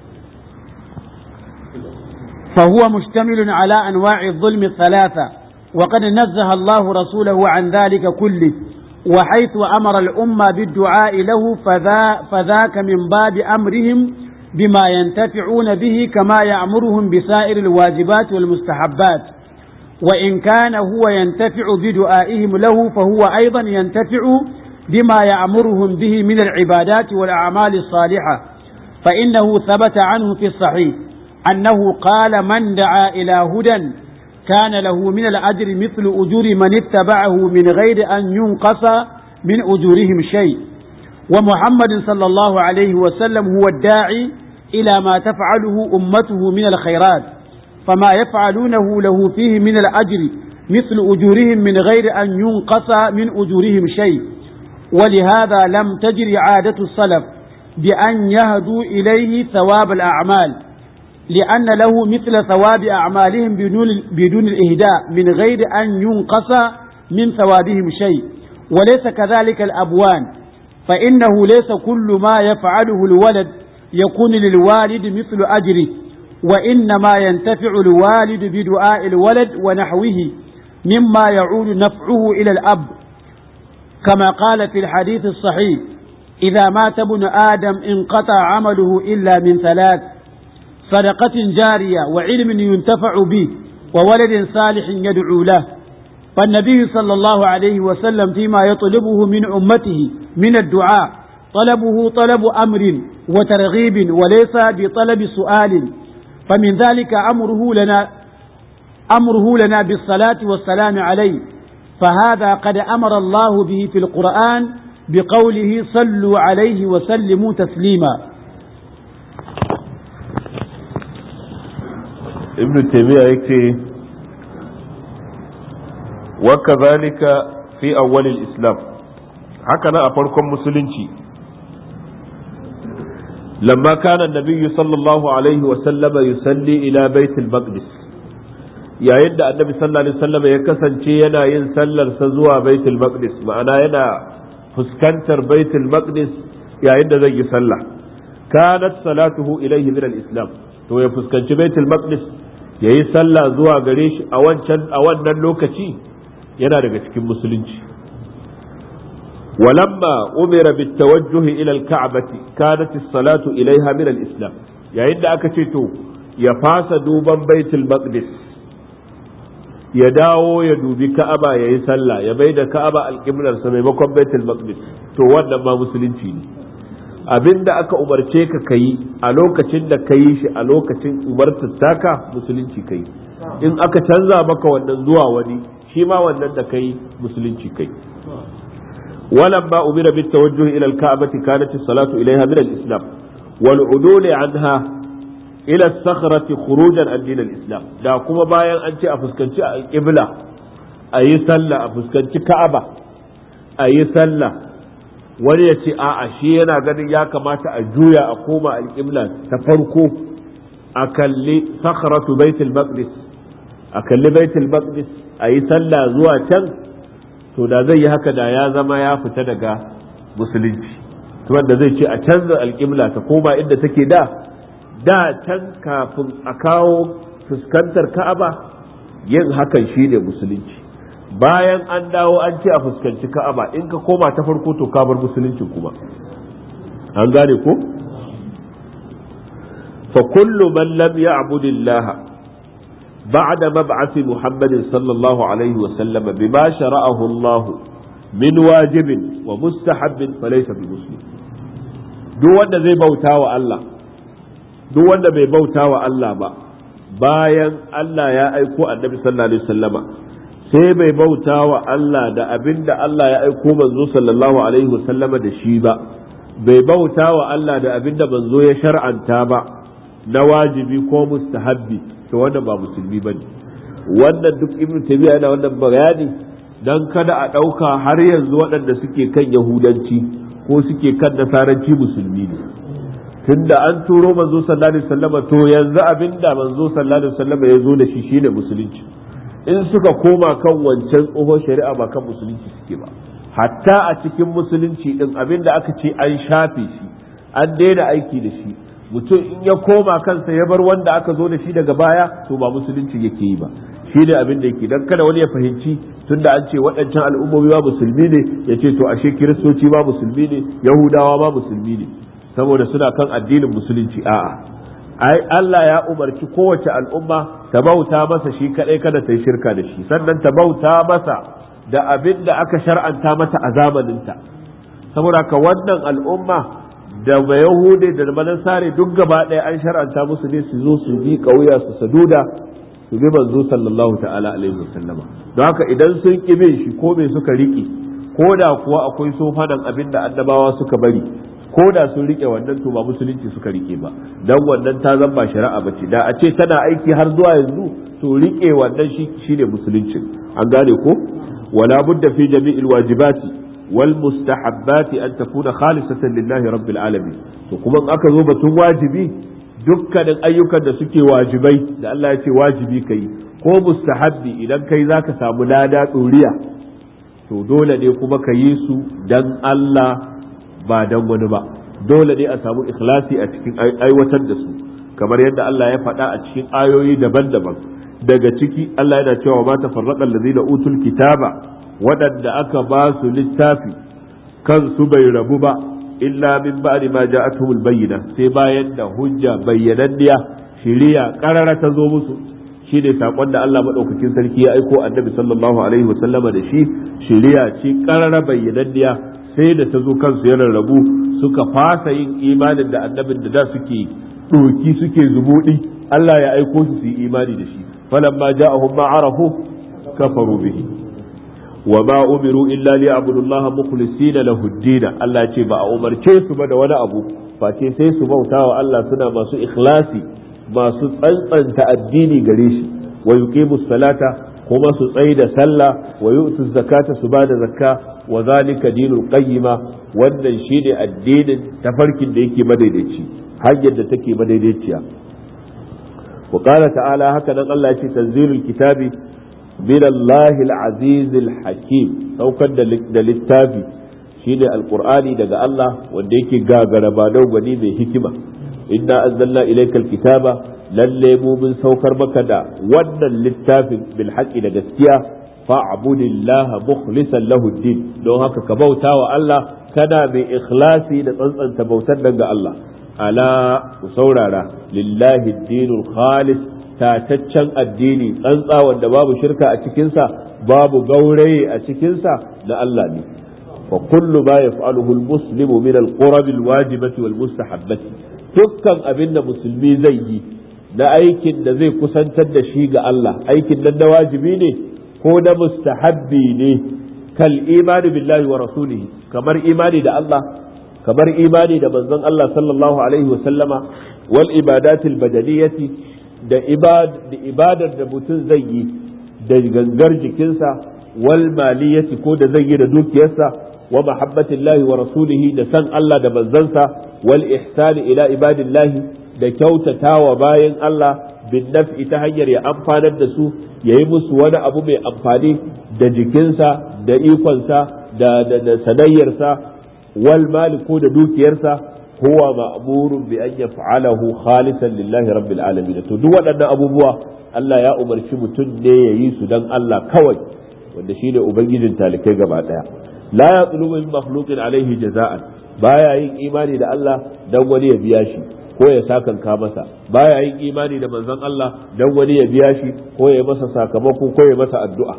فهو مشتمل على أنواع الظلم الثلاثة، وقد نزه الله رسوله عن ذلك كله، وحيث أمر الأمة بالدعاء له فذا فذاك من باب أمرهم بما ينتفعون به كما يأمرهم بسائر الواجبات والمستحبات. وإن كان هو ينتفع بدعائهم له فهو أيضا ينتفع بما يأمرهم به من العبادات والأعمال الصالحة، فإنه ثبت عنه في الصحيح أنه قال: من دعا إلى هدى كان له من الأجر مثل أجور من اتبعه من غير أن ينقص من أجورهم شيء. ومحمد صلى الله عليه وسلم هو الداعي إلى ما تفعله أمته من الخيرات، فما يفعلونه له فيه من الأجر مثل أجورهم من غير أن ينقص من أجورهم شيء. ولهذا لم تجر عادة السلف بأن يهدوا إليه ثواب الأعمال، لأن له مثل ثواب أعمالهم بدون الإهداء من غير أن ينقص من ثوابهم شيء. وليس كذلك الأبوان، فإنه ليس كل ما يفعله الولد يكون للوالد مثل أجره، وإنما ينتفع الوالد بدعاء الولد ونحوه مما يعود نفعه إلى الأب، كما قال في الحديث الصحيح: إذا مات ابن آدم انقطع عمله إلا من ثلاث: صدقة جارية، وعلم ينتفع به، وولد صالح يدعو له. فالنبي صلى الله عليه وسلم فيما يطلبه من أمته من الدعاء طلبه طلب أمر وترغيب وليس بطلب سؤال، فمن ذلك أمره لنا أمره لنا بالصلاة والسلام عليه، فهذا قد أمر الله به في القرآن بقوله: صلوا عليه وسلموا تسليما. ابن تيمية يكفي وكذلك في أول الإسلام، هكذا أفركم مسلمين لما كان النبي صلى الله عليه وسلم يصلي إلى بيت المقدس، yayin da annabi sallallahu alaihi wasallam ya kasance yana yin sallar sa zuwa baitul maqdis, ma'ana yana fuskantar baitul maqdis yayin da zai yi sallah. kanat salatuhu ilayhi min al-islam, to ya fuskanci baitul maqdis yayi sallah zuwa gare shi a wancan a wannan lokaci yana daga cikin musulunci. walamma umira bit tawajjuh ila al-ka'bati kanat as-salatu ilayha min al-islam, yayin da aka ce to ya fasa duban baitul maqdis ya dawo ya dubi ka'aba ya yi sallah, ya bai da ka'aba alƙiblarsa maimakon baitul maqdis, to wannan ma musulunci ne. abinda aka umarce ka kayi a lokacin da kayi shi a lokacin umartar taka musulunci kai, in aka canza maka wannan zuwa wani shi ma wannan da kai musulunci kai. ولما أمر بالتوجه إلى الكعبة كانت الصلاة إليها من الإسلام والعدول عنها إلى الصخرة خروجا عن دين الإسلام. دا كما باين أنت أفسكنت القبلة أي سلة أفسكنت كعبة أي سلة wani ya ce a'a shi yana ganin ya kamata a juya a koma alƙibla ta farko a kalli sakhratu baitul maqdis a kalli baitul maqdis a yi sallah zuwa can, to da zai yi haka da ya zama ya fita daga musulunci, wanda zai ce a canza alƙibla ta koma inda take da da can kafin a kawo fuskantar ka'aba, yin hakan shine musulunci. bayan an dawo an ce a fuskanci ka'aba, in ka koma ta farko to ka bar musulunci kuma. an gane ko? fa kullu man lam ya'budu Allah ba'da mab'ath Muhammad sallallahu alaihi wa sallam bima shara'ahu Allah min wajibin wa mustahabbin falaysa bi muslim. duk wanda zai bauta wa Allah, duk wanda bai bauta wa Allah ba bayan Allah ya aiko annabi sallallahu alaihi wasallama, sai bai bauta wa Allah da abin da Allah ya aiko manzo sallallahu alaihi wasallama da shi ba, bai bauta wa Allah da abin da manzo ya shar'anta ba na wajibi ko mustahabbi, to wannan ba musulmi bane. wannan duk ibnu tabi'a yana wannan bayani dan kada a dauka har yanzu waɗanda suke kan yahudanci ko suke kan nasaranci musulmi ne, tunda an turo manzo sallallahu alaihi wasallama, to yanzu abinda manzo sallallahu alaihi wasallama ya zo da shi shine musulunci. in suka koma kan wancan tsohon shari'a ba kan musulunci suke ba. hatta a cikin musulunci din abinda aka ce an shafe shi, an daina aiki da shi, mutum in ya koma kansa ya bar wanda aka zo da shi daga baya, to ba musulunci yake yi ba. shi ne abin da yake, dan kada wani ya fahimci tunda an ce waɗancan al'ummomi ba musulmi ne, ya ce to ashe kiristoci ba musulmi ne, yahudawa ba musulmi ne, saboda suna kan addinin musulunci. a'a ai Allah ya umarci kowace al'umma ta bauta masa shi kadai, kada ta yi shirka da shi, sannan ta bauta masa da abin da aka shar'anta mata a zamaninta. saboda ka wannan al'umma da ba yahude da manasare duk gaba ɗaya an shar'anta musu ne su zo su bi kauya su saduda su bi manzo sallallahu ta'ala alaihi wasallama. don haka idan sun kibe shi ko me suka riƙe, ko da kuwa akwai sofanan abin da annabawa suka bari, ko da sun rike wannan to ba musulunci suka rike ba, dan wannan ta zama shari'a bace. Da a ce tana aiki har zuwa yanzu to rike wannan shi shine musulunci. An gane ko? wala budda fi jami'il wajibati wal mustahabbati an takuna khalisatan lillahi rabbil alamin. to kuma in aka zo batun wajibi, dukkanin ayyukan da suke wajibai da Allah ya ce wajibi kai ko mustahabbi idan kai zaka samu lada doriya, to dole ne kuma ka yi su dan Allah ba dan wani ba. dole ne a samu ikhlasi a cikin aiwatar da su, kamar yadda Allah ya faɗa a cikin ayoyi daban-daban. daga ciki Allah yana cewa ma tafarraqa allazina utul kitaba, waɗanda aka ba su littafi kansu bai rabu ba illa min ba'di ma ja'atuhumul bayyina, sai bayan da hujja bayyananniya shiriya karara ta zo musu. shi ne sakon da Allah madaukakin sarki ya aiko annabi sallallahu alaihi wa sallama da shi, shiriya ce karara bayyananniya, sai da ta zo kansu ya rarrabu suka fasa yin imanin da annabin da da suke doki suke zubudi Allah ya aiko su su yi imani da shi. falamma ja'ahum ma arafu kafaru bihi wa ma umiru illa liya'budu Allah mukhlisina lahu ad-din. Allah ce ba a umarce su ba da wani abu face sai su bautawa Allah suna masu ikhlasi, masu tsantsanta addini gare shi. wa yuqimu salata, kuma su tsayi da sallah, wa yu'tu zakata, su bada zakka. wa zalika dinul qayyima, wannan shine addinin tafarkin da yake madaidaici, hanyar da take madaidaiciya. wa qala ta'ala, haka nan Allah ya ce tanzilul kitabi min Allahil azizil hakim, saukar da littafi shine alqur'ani daga Allah wanda yake gagara ba gwani mai hikima. inna anzalna ilaykal kitaba, lalle mu mun saukar maka da wannan littafin bil haqqi da gaskiya. fa'budillaha mukhlishan lahu din, don haka ka bauta wa Allah kana mai ikhlasi da tsantsanta bautar nan ga Allah. ala ku saurara, lillahi dinul khalis, tataccen addini tsantsa wanda babu shirka a cikinsa, babu gauraye a cikinsa, na Allah ne. fa kullu ma yaf'aluhu al-muslimu min al-qurab al-wajibati wal mustahabbati, dukkan abin da musulmi zai yi na aikin da zai kusantar da shi ga Allah, aikin nan na wajibi ne ko na mustahabbi ne, kal imani billahi wa rasulihi, kamar imani da Allah, kamar imani da manzon Allah sallallahu alaihi wa sallama, wal ibadatil badaniyati, da ibadar da mutum zai yi da gangar jikinsa, wal maliyati, ko da zai yi da dukiyarsa, wa mahabbatillahi wa rasulihi, da san Allah da manzansa, wal ihsani ila ibadillahi, da kyautatawa bayan Allah, bin naf'i, ta hanyar ya amfanar da su, ya yi musu wani abu mai amfani da jikinsa, da ikonsa, da sanayyarsa, wal mali, ko da dukiyarsa, huwa ma'murun bi an yaf'alahu khalisan lillahi rabbil alamin. to duk waɗannan abubuwa Allah ya umarci mutum ne ya yi su dan Allah kawai, wanda shine ubangijin talikai gaba daya. la yatlubu min makhluqin alaihi jaza'an, baya yin imani da Allah dan wani ya biya shi ko ya sakanka masa, baya yin imani da manzon Allah dan wani ya biya shi ko ya masa sakamako ko ya masa addu'a,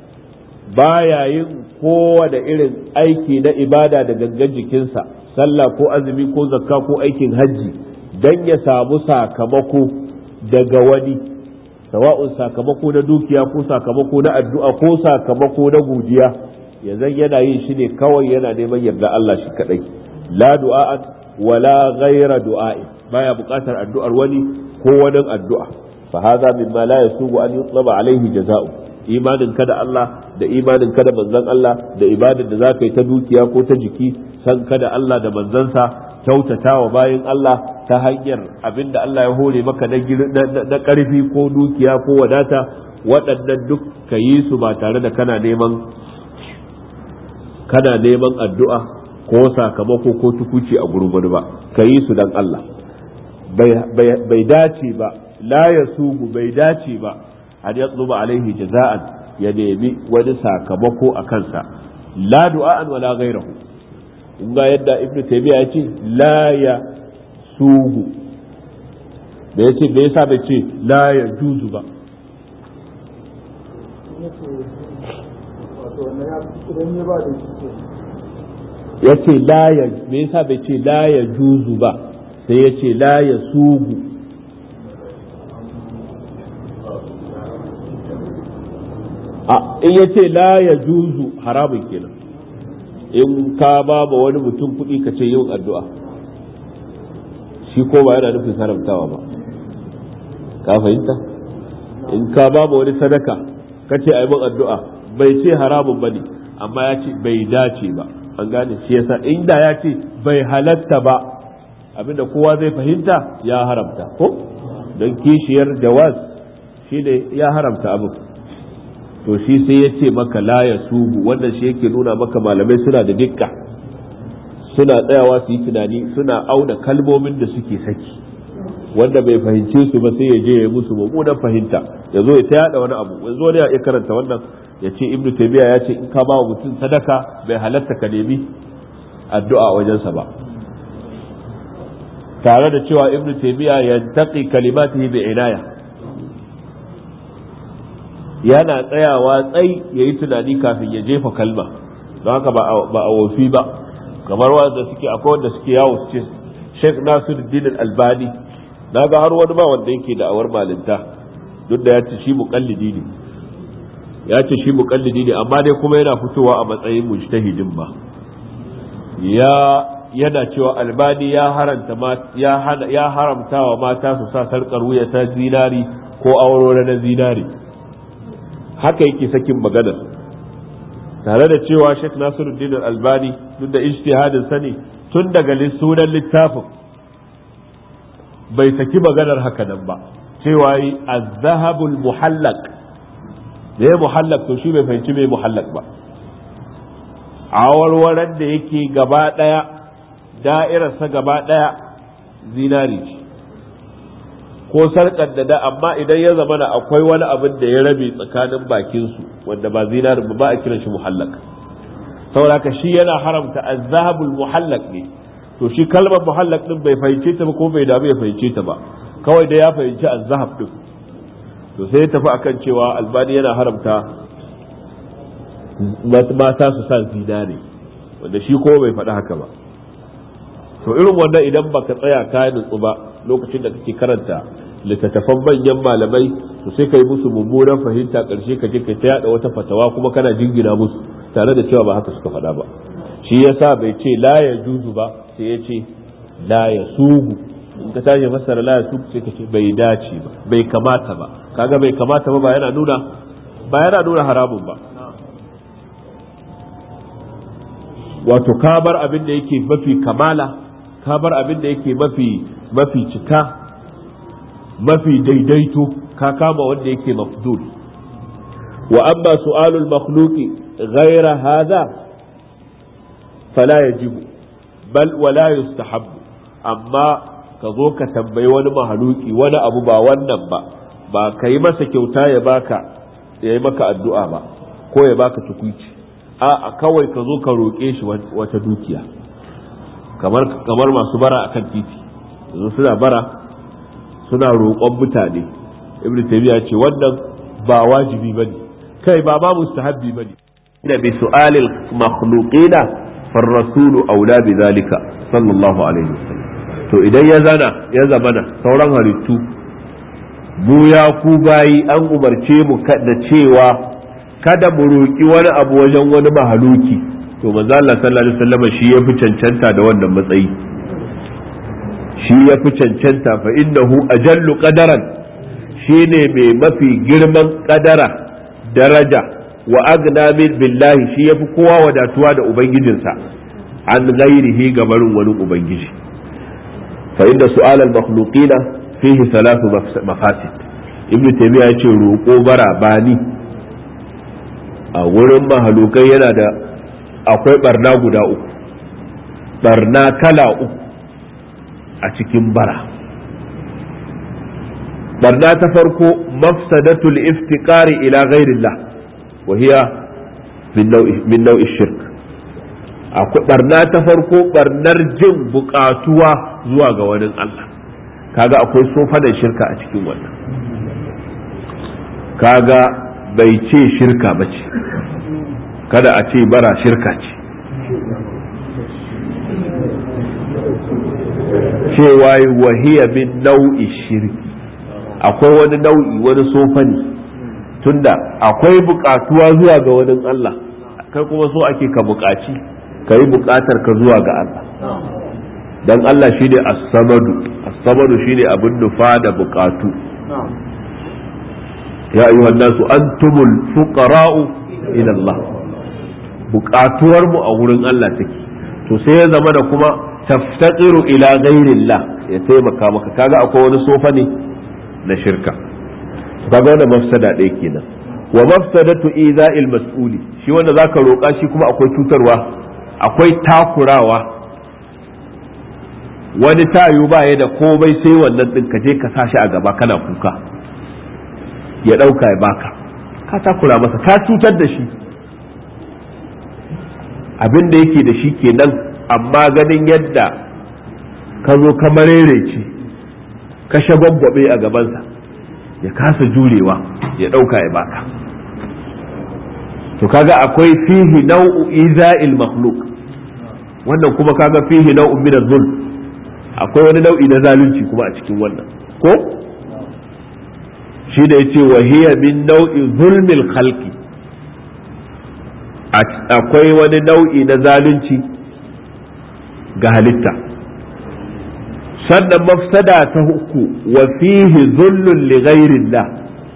baya yin kowane irin aiki na ibada da gangan jikinsa, sallah ko azumi ko zakka ko aikin hajji, dan ya samu sakamako daga wani, sawa'un sakamako na dukiya ko sakamako na addu'a ko sakamako na godiya, ya zan yana yin shi ne kawai yana neman yarda Allah shi kadai. la du'a'an wala ghaira du'a'i, baya buƙatar addu'ar wani ko wani addu'a. fa hadha mimma la yasugu an yutlaba alaihi jaza'u, imanin ka da Allah da imanin ka da manzon Allah da ibadar da zaka yi ta dukiya ko ta jiki, san ka da Allah da manzansa, kyautatawa bayan Allah ta hanyar abinda Allah ya hore maka na ƙarfi ko dukiya ko wadata, waɗannan duk ka yi su ba tare da kana neman kana neman addu'a ko sakamako ko tukuci a gurbin ba, ka yi su dan Allah. bai dace ba, la yasugu, bai dace ba an yatluba alaihi jaza'an, ya nemi wani sakamako a kansa, la du'a'an wala ghairahu. ga yadda ibnu taymiya ya ce la ya sugu, da yace me yasa bai ce la ya juzu ba? yace la ya, me yasa bai ce la ya juzu ba, sai yace la ya sugu. a in yace la ya juzu haramun kenan, in ka ba ba wani mutum kuɗi ka ce yin addu'a, shi ko ba yana nufin haramtawa ba. Ka fahimta? In ka ba mu wani sadaka ka ce ai mun addu'a bai ce haramun bane amma ya ce bai dace ba, an gane shi yasa inda ya ce bai halatta ba abinda kowa zai fahimta ya haramta ko don kishiyar jawaz shi ne ya haramta abu, to shi sai ya ce maka la ya sugu, wannan shi yake nuna maka malamai suna da dikka, suna tsayawa su yi tunani, suna auna kalmomin da suke saki, wanda bai fahimce su ba sai ya je ya musu mummunan fahimta, ya zo ya ta yada wani abu. Yanzu wani ya karanta wannan ya ce ibnu taymiya ya ce in ka ba wa mutum sadaka bai halatta ka nemi addu'a wajensa ba, tare da cewa ibnu taymiya yantaqi kalimatihi bi inaya, yana tsayawa tsai yayi tunani kafin ya jefa kalma, don haka ba a wofi ba, kamar wanda suke akwai wanda suke yawo su ce Sheikh Nasiruddin Al-Albani, naga har wani ba wanda yake da awar malinta, duk da ya ce shi muqallidi ne ya ce shi muqallidi ne amma dai kuma yana fitowa a matsayin mujtahidin ba, ya yana cewa Albani ya haranta ya hana ya haramta wa mata su sa sarkar wuya ta zinari ko aurora na zinari, haka yake sakin maganar, tare da cewa Sheikh Nasiruddin Albani duk da ijtihadin sa ne tun daga sunan littafin bai saki maganar haka nan ba, cewa yi az-zahabul muhallaq, da ya muhallaq to shi bai fahimci mai muhallaq ba, awarwaran da yake gaba daya da'irarsa gaba daya zinari ce ko sarkar da da, amma idan ya zama da akwai wani abin da ya rabe tsakanin bakinsu wanda ba zinari ba ba a kiran shi muhallaq, saboda ka shi yana haramta az-zahabul muhallaq ne, to shi kalmar muhallaq din bai fahimce ta ba ko bai damu ya fahimce ta ba, kawai da ya fahimci az-zahab din, to sai ya tafi akan cewa Albani yana haramta mata su sa zinari, wanda shi ko bai faɗi haka ba. To irin wannan idan baka tsaya ka nutsu ba lokacin da kake karanta littattafan manyan malamai, to sai ka yi musu mummunan fahimta, ƙarshe ka je ka ta yada wata fatawa kuma kana jingina musu tare da cewa ba haka suka faɗa ba. Shi yasa bai ce la ya juzu ba, sai ya ce la ya sugu. In ka tashi fassara la ya sugu sai ka ce bai dace ba, bai kamata ba. Kaga bai kamata ba ba yana nuna ba yana nuna haramun ba. Wato ka bar abin da yake mafi kamala, ka bar abin da yake mafi mafi cika, mafi daidaito, ka kama wanda yake mafdul. Wa amma su'alul makhluqi ghayra hadha fala yajibu bal wala yustahabbu, amma ka zo ka tambayi wani mahaluki wani abu ba wannan ba, ba ka yi masa kyauta ya baka ya yi maka addu'a ba ko ya baka tukuici, a kawai ka zo ka roƙe shi wata dukiya, kamar kamar masu bara akan titi yanzu suna bara suna roƙon mutane. Ibn Taymiyyah ce wannan ba wajibi bane, kai ba ma mustahabbi bane. ina bi su'alil makhluqina far rasulu aula bi zalika sallallahu alaihi wasallam. To idan ya zana ya zamana sauran halittu mu ya ku bayi an umarce mu da cewa kada mu roƙi wani abu wajen wani mahaluki, to manzo Allah sallallahu alaihi wasallam shi ya fi cancanta da wannan matsayi, shi ya fi cancanta, fa innahu ajallu qadaran, shine mai mafi girman kadara daraja, wa agna min billahi, shi yafi kowa wadatuwa da ubangijinsa, an ghairihi gabarin wani ubangiji. fa inda su'al al-makhluqina fihi thalathu mafasid. Ibn Taymiyyah yace roƙo bara bani a wurin mahalukai yana da akwai barna guda uku, barna kala uku a cikin bara. barna ta farko mafsadatul iftiqari ila ghairillah wa hiya min nau'i shirk. akwai barna ta farko barnar jin bukatuwa zuwa ga wani Allah, kaga akwai sofanan shirka a cikin wannan, kaga bai ce shirka bace, kada a ce bara shirka ce, cewa wahiya min nau'i shirki, akwai wani nau'i wani sofani, tunda akwai bukatuwa zuwa ga wani Allah, kai kuma so ake ka bukaci ka yi bukatar ka zuwa ga Allah. dan Allah shine as-samadu as-samadu shine abin nufa da bukatu ya ayyuhan nasu antumul fuqara'u ila Allah bukatuwar mu a wurin Allah take to sai ya zama da kuma taftaqiru ila ghairillah ya taimaka maka kaga akwai wani sofa ne na shirka kaga wannan mafsada ɗaya kenan wa mafsadatu iza'il mas'uli shi wanda zaka roƙa shi kuma akwai cutarwa akwai takurawa wani tayu ba ya da komai sai wannan din ka je ka sashi a gaba kana kuka ya ɗauka ya baka ka takura masa ka cutar da shi abin da yake da shi kenan amma ganin yadda ka zo ka marerece ka shagwagwabe a gabansa ya kasa jurewa ya ɗauka ya baka to kaga akwai fihi nau'u iza'il makhluq wannan kuma kaga fihi nau'un min az-zulm akwai wani nau'i na zalunci kuma a cikin wannan ko shi da yace wa hiya min nau'i zulmil khalqi akwai wani nau'i na zalunci ga halitta sannan mafsada ta uku wa fihi zullun li ghairillah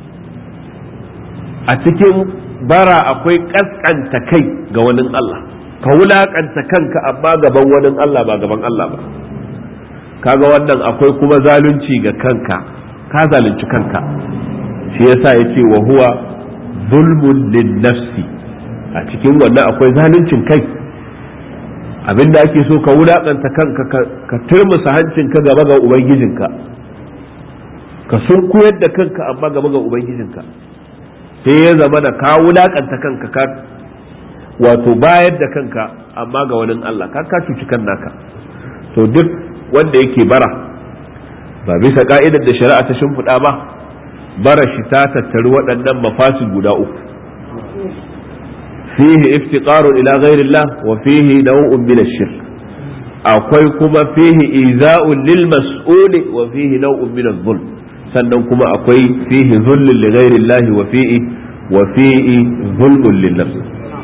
a cikin bara akwai kaskanta kai ga wani Allah ka wulakanta kanka amma gaban wani Allah ba gaban Allah ba kaga wannan akwai kuma zalunci ga kanka ka zalunci kanka shi yasa yace wa huwa zulmun lin nafsi a cikin wannan akwai zaluncin kai abinda ake so ka wulakanta kanka ka turmusa hancinka gaba ga ubangijinka ka sunkuyar da kanka amma gaba ga ubangijinka sai ya zama da ka wulakanta kanka ka wato bayar da kanka amma ga wani Allah ka ka cuci kan naka to duk wanda yake bara ba bisa ka'idar da shari'a ta shimfiɗa ba bara shi ta tattari waɗannan mafasid guda uku fihi iftiqarun ila ghairillah wa fihi naw'un min ash-shirk akwai kuma fihi iza'un lil mas'ul wa fihi naw'un min adh-dhulm sannan kuma akwai fihi dhullun li ghairillah wa fihi wa fihi zulmun lin nafs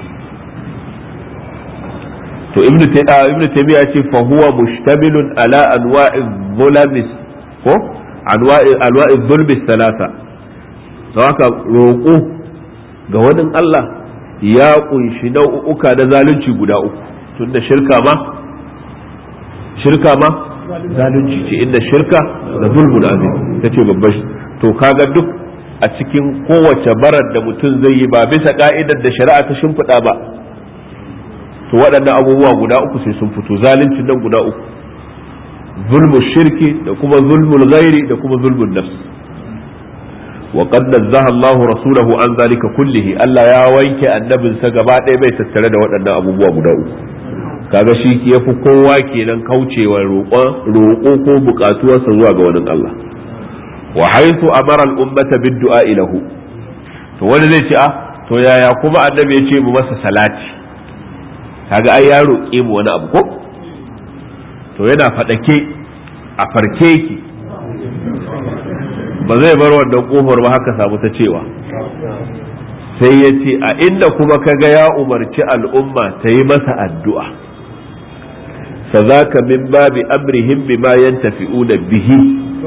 to ibnu taymiya ibnu taymiya ce fa huwa mushtamilun ala anwa'i dhulmi ko anwa'i anwa'i dhulmi thalatha sawaka roƙo ga wani Allah ya kunshi nau'uka da zalunci guda uku tunda shirka ma shirka ma zalunci ce inda shirka da zulmun azim tace babban to kaga duk a cikin kowace barar da mutum zai yi ba bisa ka'idar da shari'a ta shimfiɗa ba to waɗannan abubuwa guda uku sai sun fito zalunci nan guda uku zulmu shirki da kuma zulmul ghairi da kuma zulmun nafs wa qad nazzaha Allahu rasulahu an zalika kullihi Allah ya wanke annabinsa gaba ɗaya bai tattare da waɗannan abubuwa guda uku kaga shi yafi kowa kenan kaucewa roƙo ko buƙatuwarsa zuwa ga wani Allah wa haythu amara al-ummata bid-du'a lahu to wani zai ce ah to yaya kuma annabi ya ce mu masa salati kaga ai ya roƙe mu wani abu ko to yana fadake a farke ki ba zai bar wannan kofar ba haka samu ta cewa sai ya ce a inda kuma kaga ya umarci al'umma ta yi masa addu'a fazaka min babi amrihim bima yantafi'una bihi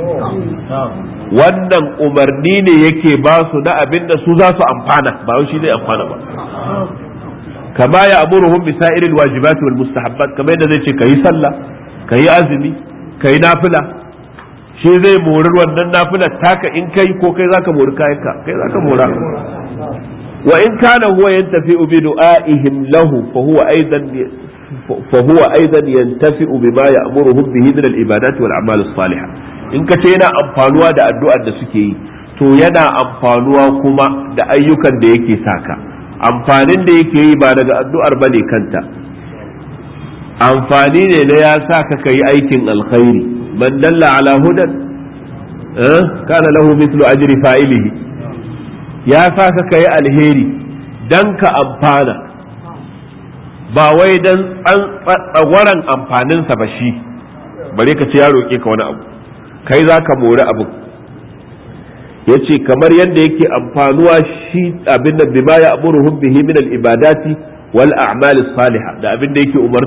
wannan umarni ne yake ba su na abin da su za su amfana ba shi zai amfana ba kama ya amuruhum bi sa'iril wajibati wal mustahabbat kamar yadda zai ce kayi sallah kayi azumi kayi nafila shi zai mori wannan nafilar taka in kai ko kai zaka mori kayanka kai zaka mora wa in kana huwa yantafi'u bi du'aihim lahu fa huwa aidan fa huwa aidan yantafi'u bima ya'muruhum bihi min al-ibadat wal a'mal as-salihah in ka ce yana amfanuwa da addu'ar da suke yi to yana amfanuwa kuma da ayyukan da yake saka amfanin da yake yi ba daga addu'ar bane kanta amfani ne na ya saka kai aikin alkhairi man dalla ala hudan eh kana lahu mithlu ajri fa'ilihi ya saka kai alheri dan ka amfana ba wai dan tsagwaran amfaninsa ba shi bare ka ce ya roke ka wani abu kai za ka mori abu ya ce kamar yadda yake amfanuwa shi abin da bima ya amuruhum bihi min al-ibadati wal a'mal salihah da abin da yake umarta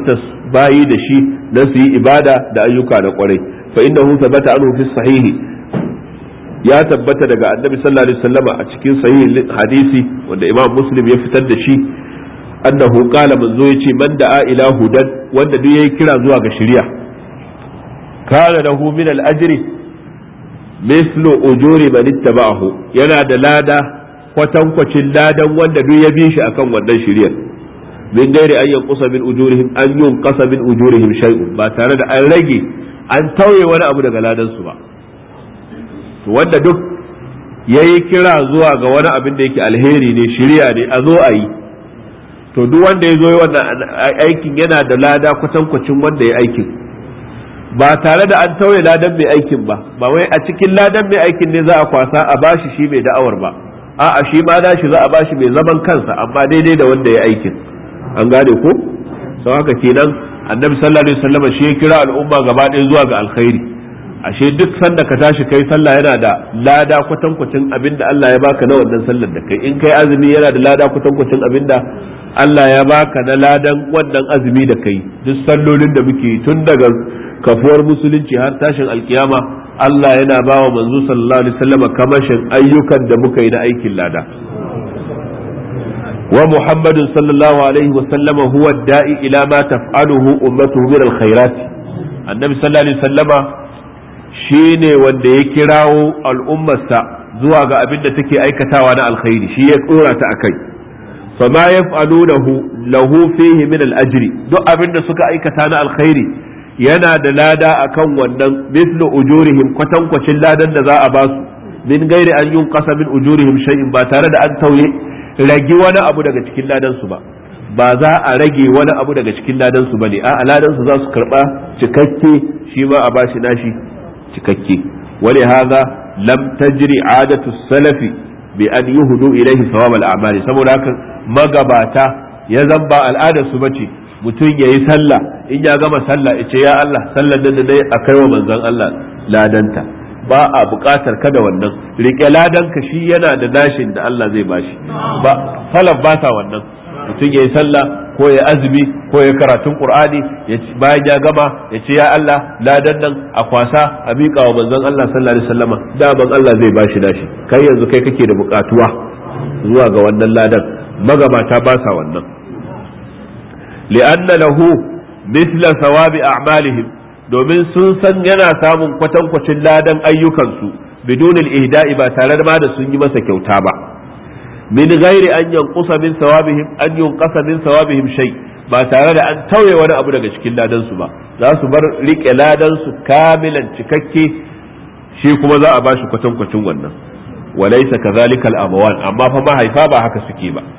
bayi da shi na su yi ibada da ayyuka na kwarai fa innahu thabata anhu fi sahihi ya tabbata daga annabi sallallahu alaihi wasallam a cikin sahih hadisi wanda imam muslim ya fitar da shi annahu qala manzo yace man da'a ila hudan wanda duk yayi kira zuwa ga shari'a kana lahu min al-ajri mislu ujuri man ittaba'ahu yana da lada kwatankwacin ladan wanda duk ya bi shi akan wannan shari'ar min gairi an yanqusa min ujurihim an yunqasa min ujurihim shay'un ba tare da an rage an tauye wani abu daga ladan su ba to wanda duk yayi kira zuwa ga wani abin da yake alheri ne shari'a ne a zo a yi to duk wanda ya zo wannan aikin yana da lada kwatankwacin wanda ya aikin ba tare da an tauye ladan mai aikin ba ba wai a cikin ladan mai aikin ne za a kwasa a bashi shi mai da'awar ba a'a shi ma da shi za a bashi mai zaman kansa amma daidai da wanda ya aikin an gane ko sau haka kenan annabi sallallahu alaihi wasallam shi ya kira al'umma gaba ɗaya zuwa ga alkhairi ashe duk sanda ka tashi kai sallah yana da lada kwatankwacin abinda Allah ya baka na wannan sallar da kai in kai azumi yana da lada kwatankwacin abinda Allah ya baka na ladan wannan azumi da kai duk sallolin da muke tun daga kafuwar musulunci har tashin alkiyama Allah yana bawa manzo sallallahu alaihi wasallam kamashin ayyukan da muka yi na aikin lada wa muhammadun sallallahu alaihi wasallam huwa da'i ila ma taf'aluhu ummatuhu min alkhairat annabi sallallahu alaihi wasallama shine wanda ya kirawo al'ummarsa zuwa ga abin da take aikatawa na alkhairi shi ya tsora ta akai fama yaf'alunahu lahu fihi min al-ajri duk abin da suka aikata na alkhairi yana da lada akan wannan mislu ujurihim kwatankwacin ladan da za a ba su min gairi an yunqasa min ujurihim shay'in ba tare da an tauye rage wani abu daga cikin ladan su ba ba za a rage wani abu daga cikin ladan su bane a ladan su za su karba cikakke shi ma a bashi nashi cikakke wali hadha lam tajri adatu salafi bi an yuhdu ilayhi thawab al-a'mali saboda haka magabata ya zamba al'adar su bace mutum yayi sallah in ya gama sallah yace ya Allah sallar da dai akai wa manzon Allah ladanta ba a buƙatar kada wannan rike ladanka shi yana da dashin da Allah zai bashi ba salaf ba ta wannan mutum yayi sallah ko ya azumi ko ya karatun qur'ani bayan ya gama ya ce ya Allah ladan nan a kwasa a miƙa wa manzon Allah sallallahu alaihi wasallama daman Allah zai bashi dashi kai yanzu kai kake da buƙatuwa zuwa ga wannan ladan magabata ba sa wannan li'anna lahu mithla thawabi a'malihim domin sun san yana samun kwatankwacin ladan ayyukansu bidunil ihda'i ba tare da ma da sun yi masa kyauta ba min ghairi an yanqusa min thawabihim an yunqasa min thawabihim shay ba tare da an tauye wani abu daga cikin ladan su ba za su bar rike ladan su kamilan cikakke shi kuma za a bashi kwatankwacin wannan walaysa kadhalika al-abawan amma fa mahaifa ba haka suke ba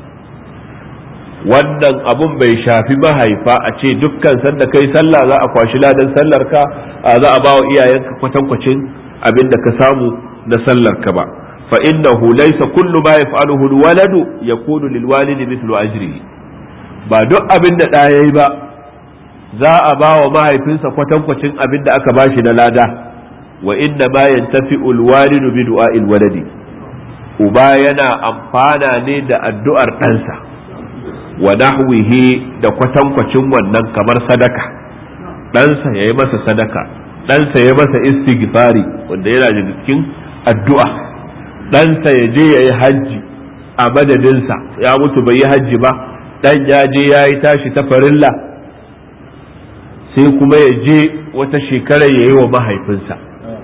wannan abun bai shafi mahaifa a ce dukkan sanda kai sallah za a kwashi ladan sallar ka za a bawa iyayenka kwatankwacin abin da ka samu na sallar ka ba fa innahu laysa kullu ma yaf'aluhu alwaladu yakunu lilwalidi mithlu ajrihi ba duk abin da ɗaya yayi ba za a bawa mahaifinsa kwatankwacin abin da aka bashi na lada wa inna ma yantafi'u alwalidu bi du'a'il waladi uba yana amfana ne da addu'ar ɗansa wa nahwihi da kwatankwacin wannan kamar sadaka ɗansa ya yi masa sadaka ɗansa ya masa istighfari wanda yana da cikin addu'a ɗansa ya je ya yi hajji a madadinsa ya mutu bai yi hajji ba ɗan ya je ya yi tashi ta farilla sai kuma ya je wata shekara ya yi wa mahaifinsa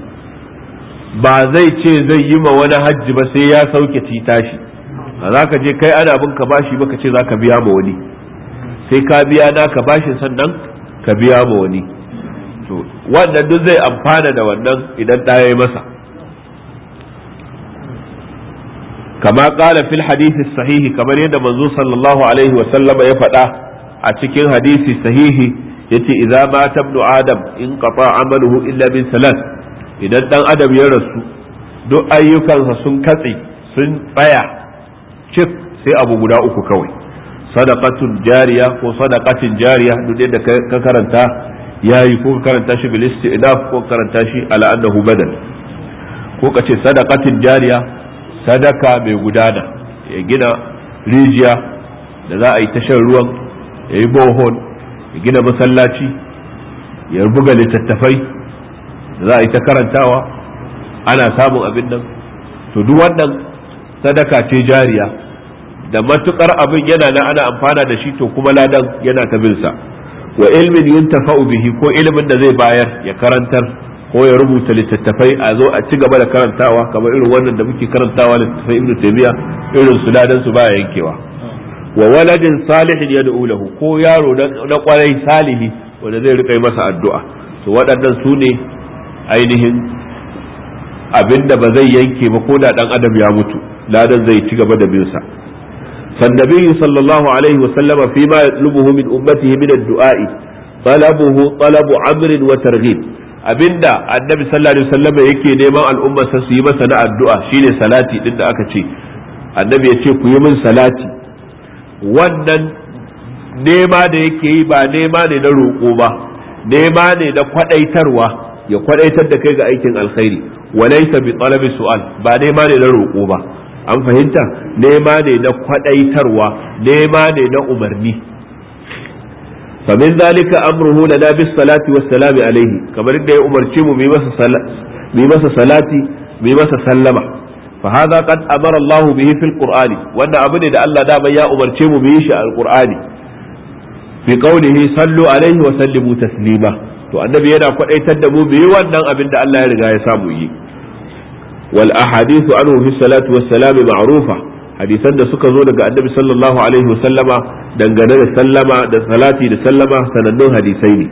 ba zai ce zai yi ma wani hajji ba sai ya sauke ci tashi a za ka je kai ana bin ka bashi ba ka ce za ka biya ma wani sai ka biya na ka bashin sannan ka biya ma wani to wannan duk zai amfana da wannan idan ɗaya ya masa kama ƙala fil hadisi sahihi kamar yadda manzo sallallahu alaihi wa sallama ya faɗa a cikin hadisi sahihi yace idza mata ibnu adam in qata amaluhu illa min salat idan dan adam ya rasu duk ayyukansa sun katse sun tsaya cik sai abu guda uku kawai sadaqatun jariya ko sadaqatin jariya duk da ka karanta yayi ko ka karanta shi bil istidaf ko karanta shi ala annahu badal ko kace sadaqatin jariya sadaka mai gudana ya gina rijiya da za a yi tashar ruwan ya yi bohol ya gina masallaci, ya buga littattafai da za a yi ta karantawa ana samun abin nan, to duk wannan sadaka ce jariya, da matukar abin yana na ana amfana da shi to kuma ladan yana ta bin sa. Wa ilmin yuntafa'u bihi, ko ilimin da zai bayar ya karantar ko ya rubuta littattafai a zo a ci gaba da karantawa, kamar irin wannan da muke karantawa littattafai Ibn Taymiyyah, irin su ladan su baya yankewa. Wa waladin salihin yad'u lahu, ko yaro na kwarai salihi wanda zai rika masa addu'a, to waɗannan su ne ainihin abinda ba zai yanke ba ko da dan adam ya mutu, ladan zai ci gaba da bin sa. فالنبي صلى الله عليه وسلم فيما يطلبه من أمته من الدعاء طلبه طلب عمر وترغيب. abinda annabi sallallahu alaihi wasallam yake neman al'umma sa su yi masa na addu'a shine salati din da aka ce annabi ya ce ku yi min salati, wannan nema da yake yi ba nema ne na roƙo ba, nema ne na kwadaitarwa, ya kwadaitar da kai ga aikin alkhairi, walaysa bi talabi su'al, ba nema ne na roƙo ba. An fahimta, nema ne na kwadaitarwa, nema ne na umarni. famin zalika amruhu lana bis salati was salami alaihi, kamar da ya umarci mu mu masa salati mu masa sallama. fa hadha qad amara Allah bihi fil qur'ani, wannan abu ne da Allah da ya umarce mu mu yi shi a alqur'ani fi qawlihi sallu alaihi wa sallimu taslima. to annabi yana kwadaitar da mu mu yi wannan abin da Allah ya riga ya samu yi. wal ahadithu anhu fi salati was salami ma'rufa, hadisan da suka zo daga annabi sallallahu alaihi wasallama dangane da sallama da salati da sallama sanannun hadisai ne.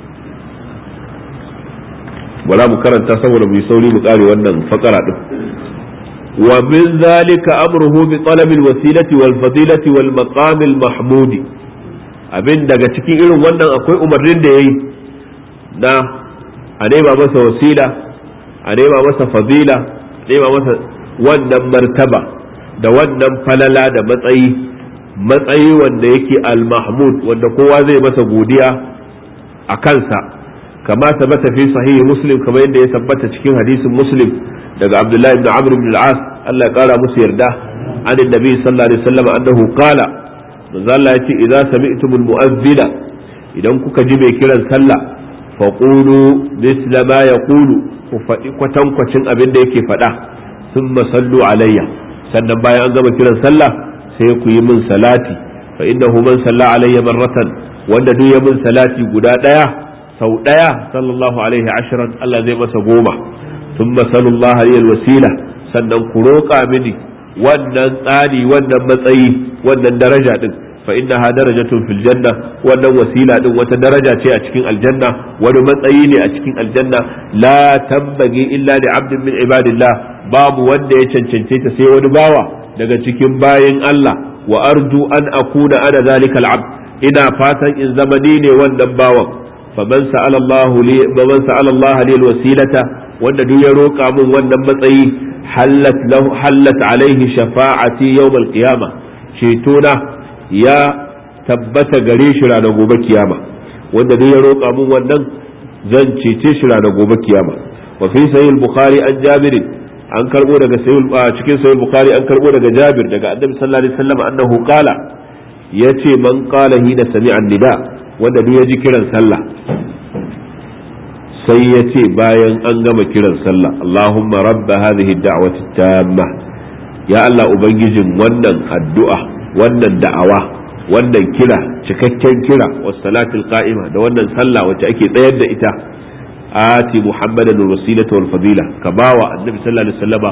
wala mu karanta saboda mu yi sauri mu kare wannan fakara din. wa min zalika amruhu bi talabi alwasilati wal fadilati wal maqam al mahmudi, abin daga cikin irin wannan akwai umarnin da yayi na a nema masa wasila, a nema masa fadila, a nema masa wannan martaba da wannan falala da matsayi matsayi wanda yake al-mahmud, wanda kowa zai masa godiya a kansa, kama tabbata fi sahihi muslim, kamar yadda ya tabbata cikin hadisin muslim daga abdullahi ibn amr ibn al-as, Allah ya kara musu yarda, an annabi sallallahu alaihi wasallam annahu qala, manzo Allah yace idza sami'tumul mu'adhdhina, idan kuka ji mai kiran sallah, faqulu misla ma yaqulu, ku faɗi kwatankwacin abin da yake faɗa, thumma sallu alayya, sannan bayan an gama kiran sallah sai ku yi min salati, fa innahu man salla alayya marratan, wanda duk ya min salati guda daya sau daya sallallahu alaihi ashran, Allah zai masa goma. thumma sallallahu alaihi wasila, sannan ku roƙa mini wannan tsari, wannan matsayi, wannan daraja din, fa innaha darajatun fil janna, wannan wasila din wata daraja ce a cikin aljanna, wani matsayi ne a cikin aljanna, la tambagi illa li abdin min ibadillah, babu wanda ya cancance ta sai wani bawa daga cikin bayin Allah. wa arju an akuna ana zalika al-abd, ina fatan in zama ni ne wannan bawan. faman sa'ala Allah li faman sa'ala Allah li al-wasilata, wanda duk ya roka min wannan matsayi, hallat lahu hallat alaihi shafa'ati yawm al-qiyamah, cetona ya tabbata gare shi ranar gobe kiyama. wanda duk ya roka min wannan zan cece shi ranar gobe kiyama. wa fi sahih al-bukhari an jabir, an karbo daga cikin sahih bukhari an karbo daga jabir daga annabi sallallahu alaihi wasallam annahu qala, yace man qala hina sami'a nida, wanda duk ya ji kiran sallah sai yace bayan an gama kiran sallah, Allahumma rabb hadhihi ad-da'wati at-tamma, ya Allah ubangijin wannan addu'a, wannan da'awa, wannan kira, cikakken kira, was salatul qa'ima, da wannan sallah wacce ake tsayar da ita, آتي محمدا الوسيلة والفضيلة، كباوة النبي صلى الله عليه وسلم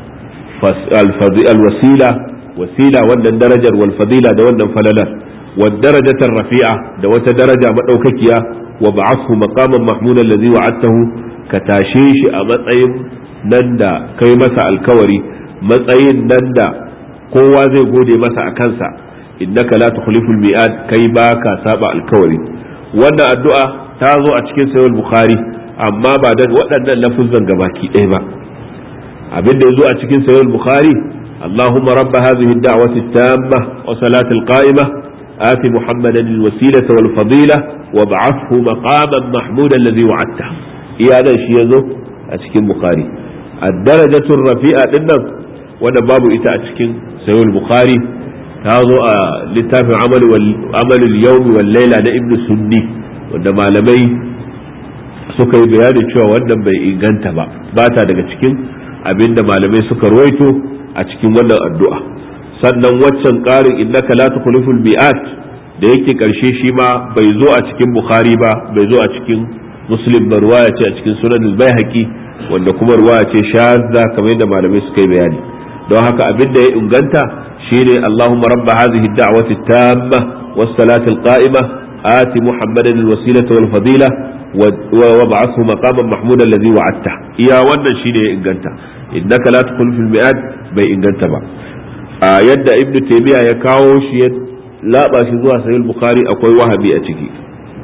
الوسيلة وسيلة وأن الدرجة والفضيلة وأن فللا والدرجة الرفيعة دوت درجة مدوككيا، وبعثه مقاما محمودا الذي وعدته، كتاشيش أمطعم نندا كي مسا الكوري مطعم نندا قوة زي قودي مسا أكنسا، إنك لا تخلف المئات كي باكا سابع الكوري. وأن الدعاء تازو أتشكين سيو البخاري، amma ba da waɗannan lafuzan gabaki ɗaya ba. abin da yazo a cikin sahih al-bukhari, Allahumma rabb hadhihi ad-da'wati at-tamma wa salati al-qa'imah ati muhammadan al-wasilata wal fadila wab'athhu maqaman mahmudan alladhi wa'adta. iya dan shi yazo a cikin bukhari. ad-darajatu ar-rafi'a dinnan wanda babu ita a cikin sahih al-bukhari, ta zo a littafin amalul yawmi wal laila na ibnu sunni wanda malamai suka yi bayani cewa wannan bai inganta ba ba ta daga cikin abinda malamai suka ruwaito a cikin wannan addu'a. sannan waccan ƙarin innaka la tukhliful mi'at da yake karshe shi ma bai zo a cikin bukhari ba bai zo a cikin muslim ba, ruwaya ce a cikin sunan al-baihaqi wanda kuma ruwaya ce shazza kamar yadda malamai suka yi bayani. don haka abin da ya inganta shine Allahumma rabba hadhihi ad-da'wati at-tamma was-salati al-qa'ima ati muhammadan al-wasilata wal-fadila wab'athhu maqaman mahmudan alladhi wa'adta. iya wannan shine ya inganta. innaka la tukhliful mi'at bai inganta ba. a yadda ibn taymiya ya kawo shi ya laba shi zuwa sahih bukhari akwai wahabi a ciki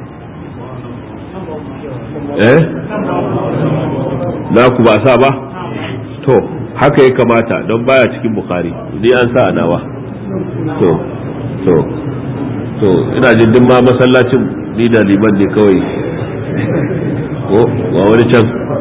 eh na ku ba sa ba to haka ya kamata don baya cikin bukhari ni an sa nawa to to to ina jin din ma masallacin ni da liman ne kawai ko wa wani can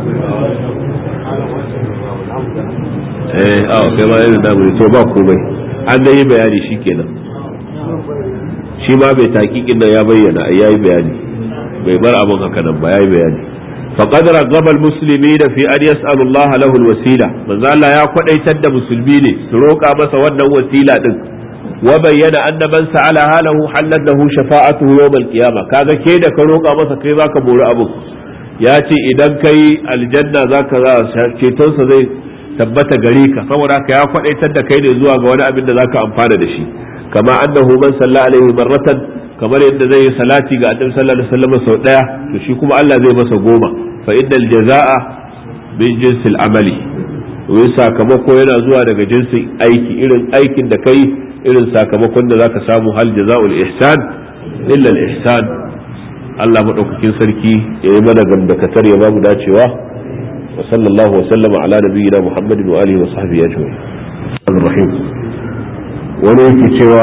eh aw kai ma yana da to ba komai an da yi bayani shikenan shi ma bai taqiqin da ya bayyana yayi bayani bai bar abun haka nan ba yayi bayani faqad ragaba almuslimina fi an yas'alu Allah lahu alwasila manzo Allah ya kwadaitar da musulmi ne su roka masa wannan wasila din wa bayyana anna man sa'ala halahu halat lahu shafa'atuhu yawm alqiyamah kaga ke da ka roka masa kai zaka bori abu ya ce idan kai aljanna zaka za ceton sa zai tabbata gare ka saboda haka ya kwadaitar da kai ne zuwa ga wani abin da zaka amfana da shi kama annahu man salla alaihi marratan kamar yadda zai yi salati ga annabi sallallahu alaihi wasallam sau daya to shi kuma Allah zai masa goma fa innal jazaa min jinsil amali wai sakamako yana zuwa daga jinsin aiki irin aikin da kai irin sakamakon da zaka samu hal jazaul ihsan illa al ihsan. Allah madaukakin sarki ya yi mana gamdakatar ya ba mu dacewa wa sallallahu wa sallama ala nabiyyina muhammadin wa alihi wa sahbihi ajma'in. Ar-rahim wani yake cewa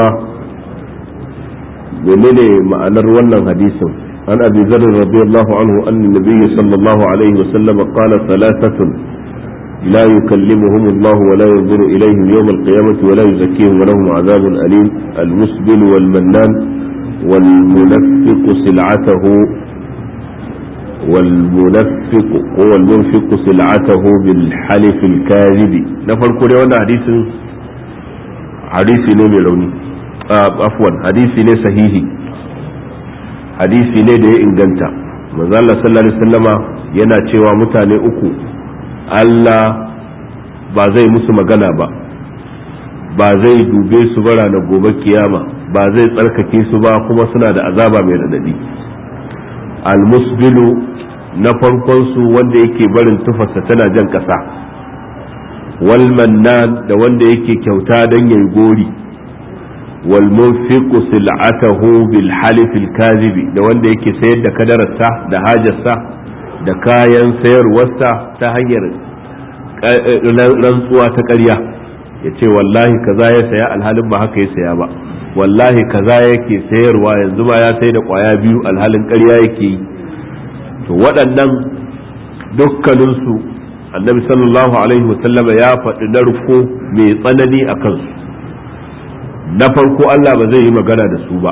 menene ma'anar wannan hadisin an abi zarr radiyallahu anhu anna nabiy sallallahu alaihi wa sallam qala thalathatun la yukallimuhum Allah wa la yanzuru ilayhim yawm al-qiyamah wa la yuzakkihim wa lahum 'adhabun alim al-musbil wal mannan wal munaffiq sil'atahu wal munaffiq wal munfiq sil'atahu bil halif al-kadhib. na farko dai wannan hadisin hadisi ne mai rauni afwan hadisi ne sahihi hadisi ne da ya inganta. manzo Allah sallallahu alaihi wasallama yana cewa mutane uku Allah ba zai musu magana ba ba zai dube su ba ranar gobe kiyama ba zai tsarkake su ba kuma suna da azaba mai radadi. almusbilu na farkon su wanda yake barin tufarsa tana jan kasa wal mannan da wanda yake kyauta dan yayi gori wal munfiqu sil'atahu bil halif al kadhibi da wanda yake sayar da kadararsa da hajarsa da kayan sayarwarsa ta hanyar rantsuwa ta ƙarya yace wallahi kaza ya saya alhalin ba haka ya saya ba wallahi kaza yake sayarwa yanzu ba ya sai da kwaya biyu alhalin ƙarya yake yi. to waɗannan dukkaninsu annabi sallallahu alaihi wasallama ya faɗi narko mai tsanani a kansu. na farko Allah ba zai yi magana da su ba,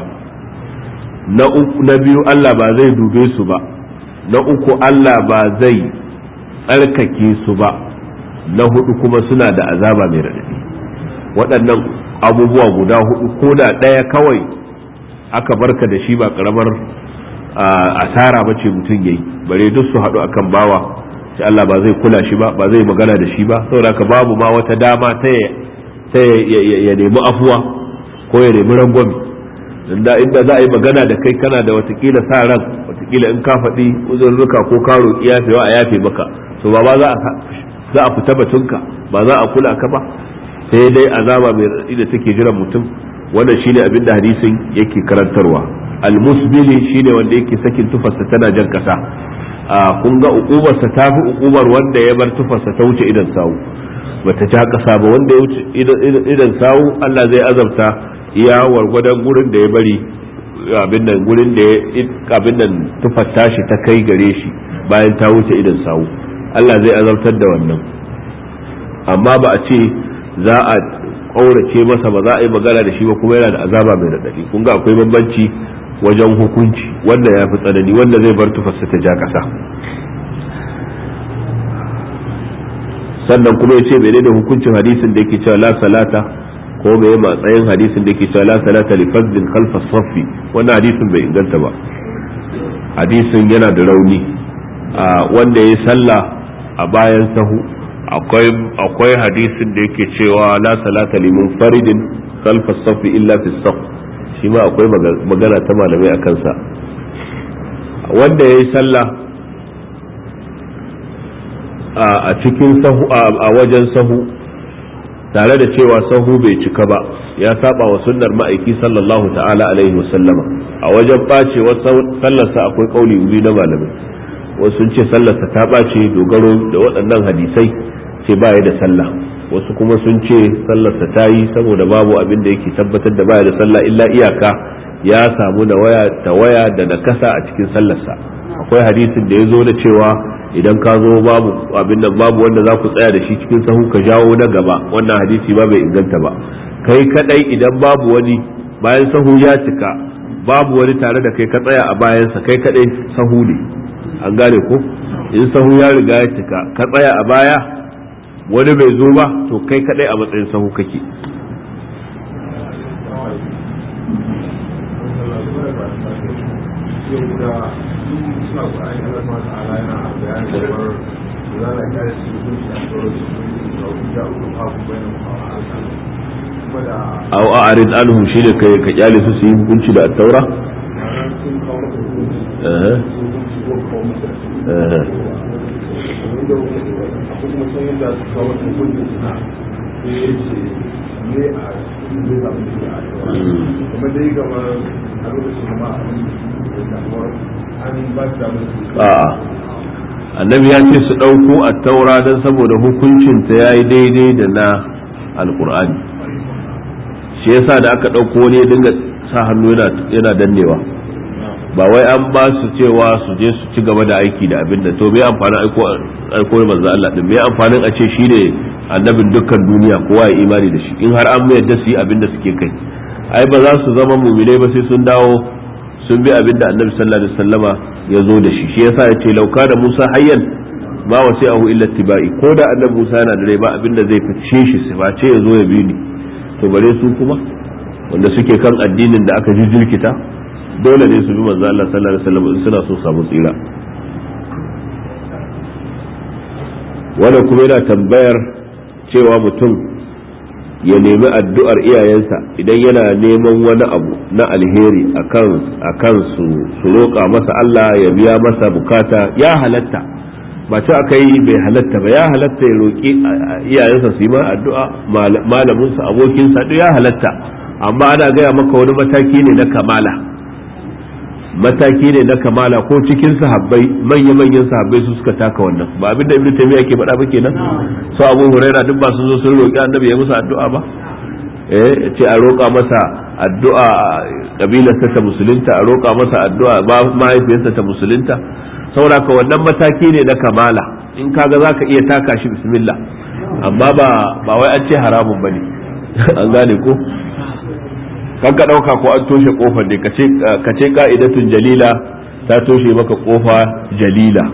na biyu Allah ba zai dube su ba, na uku Allah ba zai tsarkake su ba, na hudu kuma suna da azaba mai raɗaɗi. waɗannan abubuwa guda hudu ko da ɗaya kawai aka barka da shi ba ƙaramar asara ba ce mutum yayi bare duk su haɗu akan bawa sai Allah ba zai kula shi ba ba zai magana da shi ba saboda ka babu ma wata dama ta ya nemi afuwa ko ya nemi rangwami. inda inda za a yi magana da kai kana da watakila sa ran watakila in ka faɗi uzurruka ko ka roƙi yafewa a yafe maka to ba ba za a fita batunka ba za a kula ka ba sai dai azaba mai raɗi da take jiran mutum. wannan shine abin da hadisin yake karantarwa. almusbili shine wanda yake sakin tufarsa tana jan kasa. kun ga ukubarsa ta fi ukubar wanda ya bar tufarsa ta wuce idan sawu bata ja kasa ba. wanda ya wuce idan sawu Allah zai azabta iya wargwadon gurin da ya bari abin nan gurin da ya abin nan tufar tashi ta kai gare shi bayan ta wuce idan sawu Allah zai azabtar da wannan. amma ba a ce za a ƙaurace masa ba za a yi magana da shi ba kuma yana da azaba mai raɗaɗi. Kun ga akwai bambanci wajen hukunci, wanda ya fi tsanani, wanda zai bar tufarsa ta ja ƙasa. Sannan kuma ya ce menene hukuncin hadisin da yake cewa la salata, ko me matsayin hadisin da yake cewa la salata li fardin khalfa saffi. Wannan hadisin bai inganta ba, hadisin yana da rauni. Wanda ya yi sallah a bayan sahu, akwai akwai hadisin da yake cewa la salata li munfaridin khalfa saffi illa fi saff, shi ma akwai magana ta malamai a kansa. Wanda ya yi sallah a cikin sahu, a wajen sahu, tare da cewa sahu bai cika ba, ya saba wa sunnar ma'aiki sallallahu ta'ala alaihi wasallama. A wajen bacewar sallarsa akwai kauli biyu na malamai, wasu sun ce sallarsa ta bace dogaro da waɗannan hadisai, ce baya da sallah. Wasu kuma sun ce sallarsa ta yi saboda babu abin da yake tabbatar da baya da sallah illa iyaka ya samu da waya da waya da nakasa a cikin sallarsa. Akwai hadisin da ya zo da cewa idan ka zo babu abin da babu wanda za ku tsaya da shi cikin sahu ka jawo na gaba, wannan hadisi ba bai inganta ba. Kai kadai idan babu wani, bayan sahu ya cika babu wani tare da kai ka tsaya a bayansa, kai kadai sahu ne, an gane ko? In sahu ya riga ya cika ka tsaya a baya wani bai zo ba, to kai kadai a matsayin sahu kake. أو أعرض عنهم شيء كي كجالي سيهم كنش دا التوراة. أه. أه. a'a annabi ya ce su ɗauko a taura don saboda hukuncinta ya yi daidai da na alkur'ani, shi yasa da aka ɗauko wani ya dinga sa hannu yana dannewa, ba wai an ba su cewa su je su ci gaba da aiki da abin da to me amfanin aiko da manzo Allah din, me amfanin a ce shi ne annabin dukkan duniya kowa ya imani da shi, in har an mai yadda su yi abin da suke kai. Ai ba za su zama mu'minai ba sai sun dawo sun bi abin da annabi sallallahu alaihi wasallama ya zo da shi. Shi yasa ya ce lauka da Musa hayyan ma wasi'ahu illa tibai, ko da annabi Musa yana da rai ba abin da zai fice shi sai ba ce ya zo ya bi ni, to bare su kuma wanda suke kan addinin da aka jijjirkita dole ne su bi manzo Allah sallallahu alaihi wasallam in suna so samu tsira. wanda kuma yana tambayar cewa mutum ya nemi addu'ar iyayensa idan yana neman wani abu na alheri akan su su roƙa masa Allah ya biya masa bukata, ya halatta, ba ce aka yi bai halatta ba, ya halatta ya roƙi iyayensa su yi ma addu'a, malaminsa, abokinsa, duk ya halatta, amma ana gaya maka wani mataki ne na kamala, mataki ne na kamala ko cikin sahabbai manya-manyan sahabbai su suka taka wannan, ba abin da Ibn Taymiyyah yake faɗa ba kenan. So Abu Huraira duk ba sun zo sun roƙi annabi ya musu addu'a ba, eh ce a roƙa masa addu'a kabilarsa ta musulunta, a roƙa masa addu'a ba mahaifiyarsa ta musulunta. Saboda ka wannan mataki ne na kamala, in kaga zaka iya taka shi bismillah, amma ba ba wai an ce haramun bane an gane ko kan ka dauka ko an toshe kofar ne kace kace ka'idatun jalila ta toshe maka kofa jalila.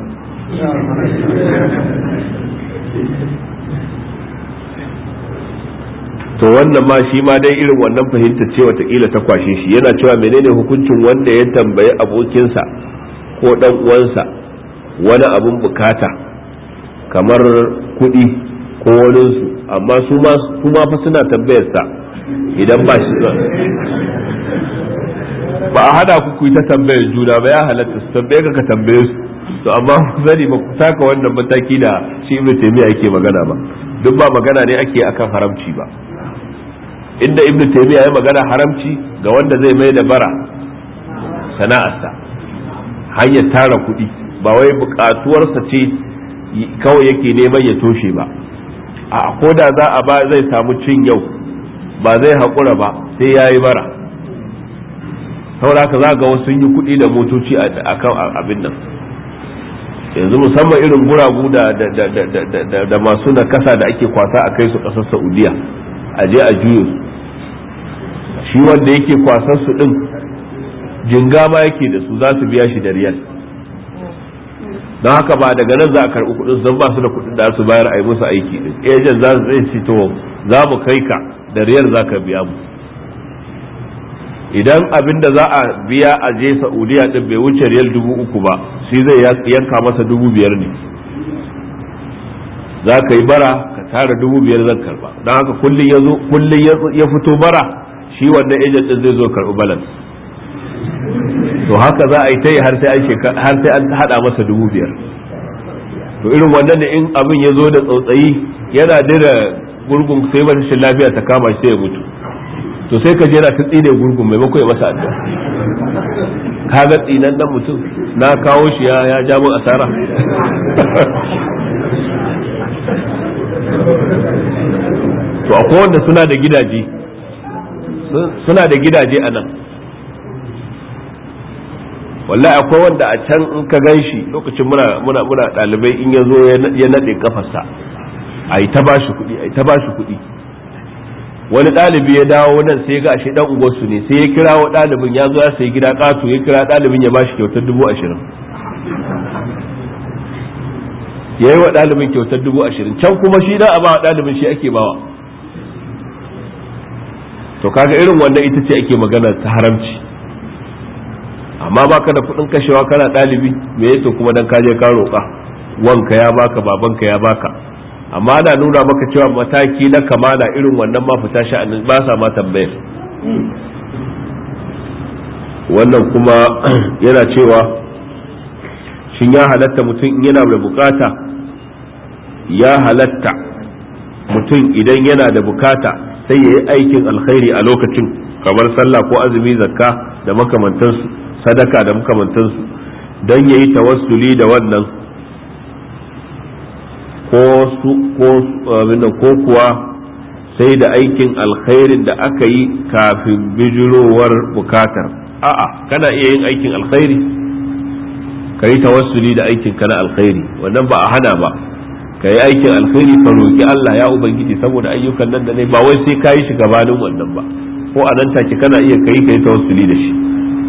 To wannan ma shi ma dai irin wannan fahimta ce watakila ta kwashe shi, yana cewa menene hukuncin wanda ya tambayi abokinsa ko dan uwansa wani abun bukata kamar kuɗi ko waninsu, amma su ma su ma fa suna tambayar sa idan ba shi ba a hada ku ku ta tambayar juna ba, ya halatta su tambaye ka ka tambaye su, to amma zani ba ku taka wannan mataki da shi Ibn Taymiyyah yake magana ba, duk ba magana ne ake akan haramci ba. Inda Ibn Taymiyyah ya magana haramci ga wanda zai mai da bara sana'arsa, hanyar tara kuɗi, ba wai buƙatuwarsa ce kawai yake neman ya toshe ba, a ko da za a ba zai samu cin yau ba zai haƙura ba sai ya yi bara. saboda haka za ga wasu sun yi kuɗi da motoci a kan abin nan, yanzu musamman irin guragu da da masu nakasa da ake kwasa a kai su ƙasar Saudiya, a je a juyo shi wanda yake kwasan su din jinga ma yake da su za su biya shi da riyal, don haka ba daga nan za a karɓi kuɗin zan ba su da kuɗin da su bayar a yi musu aiki din. Ejen za su zai ce to za mu kai ka da riyal za ka biya mu. Idan abin da za a biya a je Saudiya din bai wuce riyal dubu uku ba, shi zai yanka masa dubu biyar ne. Za ka yi bara ka tara dubu biyar zan karba, don haka kullum ya zo kullum ya fito bara shi wannan ejen din zai zo karɓi balance. To haka za a yi ta yi har sai an hada masa dubu biyar. To irin wannan ne in abin ya zo da tsautsayi yana dira gurgun sai rashin lafiya ta kama shi sai ya mutu, to sai ka jera ta tsine gurgun maimakon ya masa addu'a. Kaga tsinan nan mutum na kawo shi ya ya ja mun asara. To akwai wanda suna da gidaje suna da gidaje a nan, wallahi akwai wanda a can in ka gan shi lokacin muna muna muna dalibai in ya zo ya nade kafarsa a yi ta bashi kuɗi a yi ta bashi kuɗi. Wani ɗalibi ya dawo nan sai ga ashe dan unguwarsu ne, sai ya kirawo ɗalibin ya zo ya sayi gida ƙato, ya kira ɗalibin ya bashi kyautar dubu ashirin ya yi wa ɗalibin kyautar dubu ashirin can kuma shi da a ba ɗalibin shi ake bawa. To kaga irin wannan ita ce ake magana ta haramci. Amma baka da kudin kashewa kana dalibi me yato kuma dan kaje ka roƙa wanka ya baka babanka ya baka, amma ana nuna maka cewa mataki na kamala irin wannan ma fita sha'anin ba sa ma tambayar. Wannan kuma yana cewa shin ya halatta mutum in yana da bukata ya halatta mutum idan yana da bukata sai ya yi aikin alkhairi a lokacin kamar sallah ko azumi zakka da makamantansu sadaka da makamantansu don ya yi tawassuli da wannan ko kuwa sai da aikin alkhairin da aka yi kafin bijirowar bukatar. A'a, kana iya yin aikin alkhairi ka yi tawassuli da aikin ka na alkhairi, wannan ba a hana ba. Ka yi aikin alkhairi ka roki Allah ya ubangiji saboda ayyukan nan da ne ba wai sai ka yi shi gabanin wannan ba, ko a nan take kana iya kai ka yi tawassuli da shi.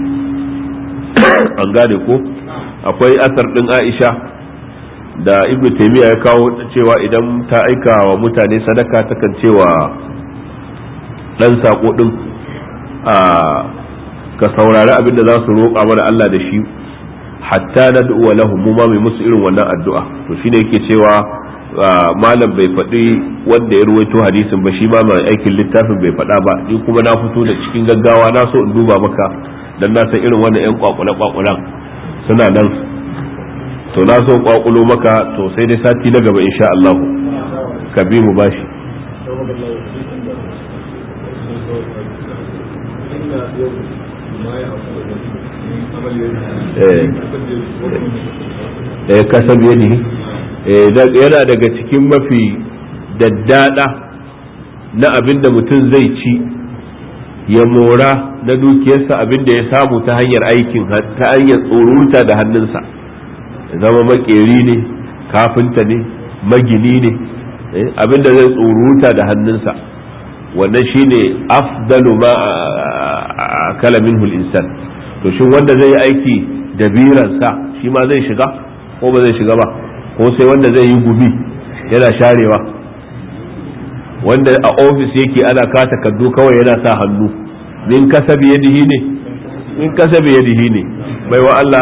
An gane ko akwai asar din Aisha da Ibn Taymiyyah ya kawo cewa idan ta aika wa mutane sadaka takan cewa dan sako din a ka saurari abin da za su roƙa mana Allah da shi hatta nad'u lahum mu ma mai musu irin wannan addu'a. To shine yake cewa malam bai faɗi wanda ya ruwaito hadisin ba, shi ma mai aikin littafin bai faɗa ba, ni kuma na fito da cikin gaggawa na so in duba maka dan na san irin wannan yan kwakule kwakulan suna nan, to na so kwakulo maka, to sai dai sati na gaba insha Allah ka bi mu bashi. eh kasab yadi yana daga cikin mafi daddada na abinda mutum zai ci ya mora na dukiyarsa abinda ya samu ta hanyar aikin ta hanyar tsoruta da hannunsa, zama makeri ne kafinta ne magini ne abinda zai tsoruta da hannunsa, wannan shine afdalu ma akala minhu al-insan. To shin wanda zai yi aiki da biransa shi ma zai shiga ko ba zai shiga ba, ko sai wanda zai yi gumi yana sharewa, wanda a ofis yake ana ka takardu kawai yana sa hannu, min kasabi yadihi ne min kasabi yadihi ne bai wa Allah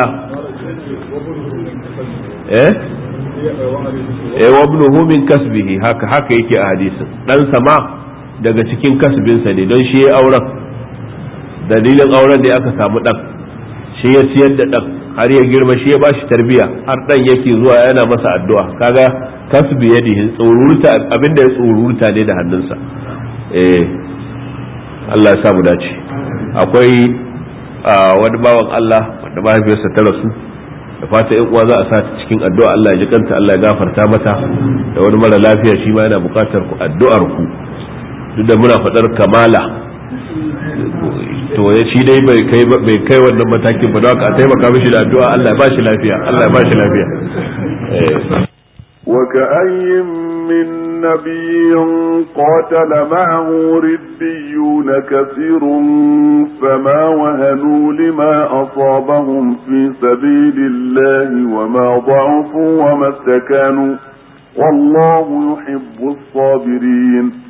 eh eh wa ibnuhu min kasbihi, haka haka yake a hadisin. Dan sama daga cikin kasbinsa ne, don shi ya auren, dalilin auren da aka samu dan, shi ya ciyar da dan har ya girma, shi ya bashi tarbiya har dan yake zuwa yana masa addu'a. Kaga kasbi yadihi, tsururta abinda ya tsururta ne da hannunsa. eh Allah ya samu dace. Akwai wani bawan Allah wanda mahaifiyarsa ta rasu, da fata yan uwa za a sa cikin addu'a Allah ya ji kanta, Allah ya gafarta mata, da wani mara lafiya shi ma yana bukatar ku addu'ar ku, duk da muna faɗar kamala to ya shi dai bai kai bai kai wannan matakin ba, don haka a taimaka mishi da addu'a Allah ya ba shi lafiya, Allah ya ba shi lafiya. وكأي من نبي قاتل معه ربيون كثير فما وهنوا لما أصابهم في سبيل الله وما ضعفوا وما استكانوا والله يحب الصابرين.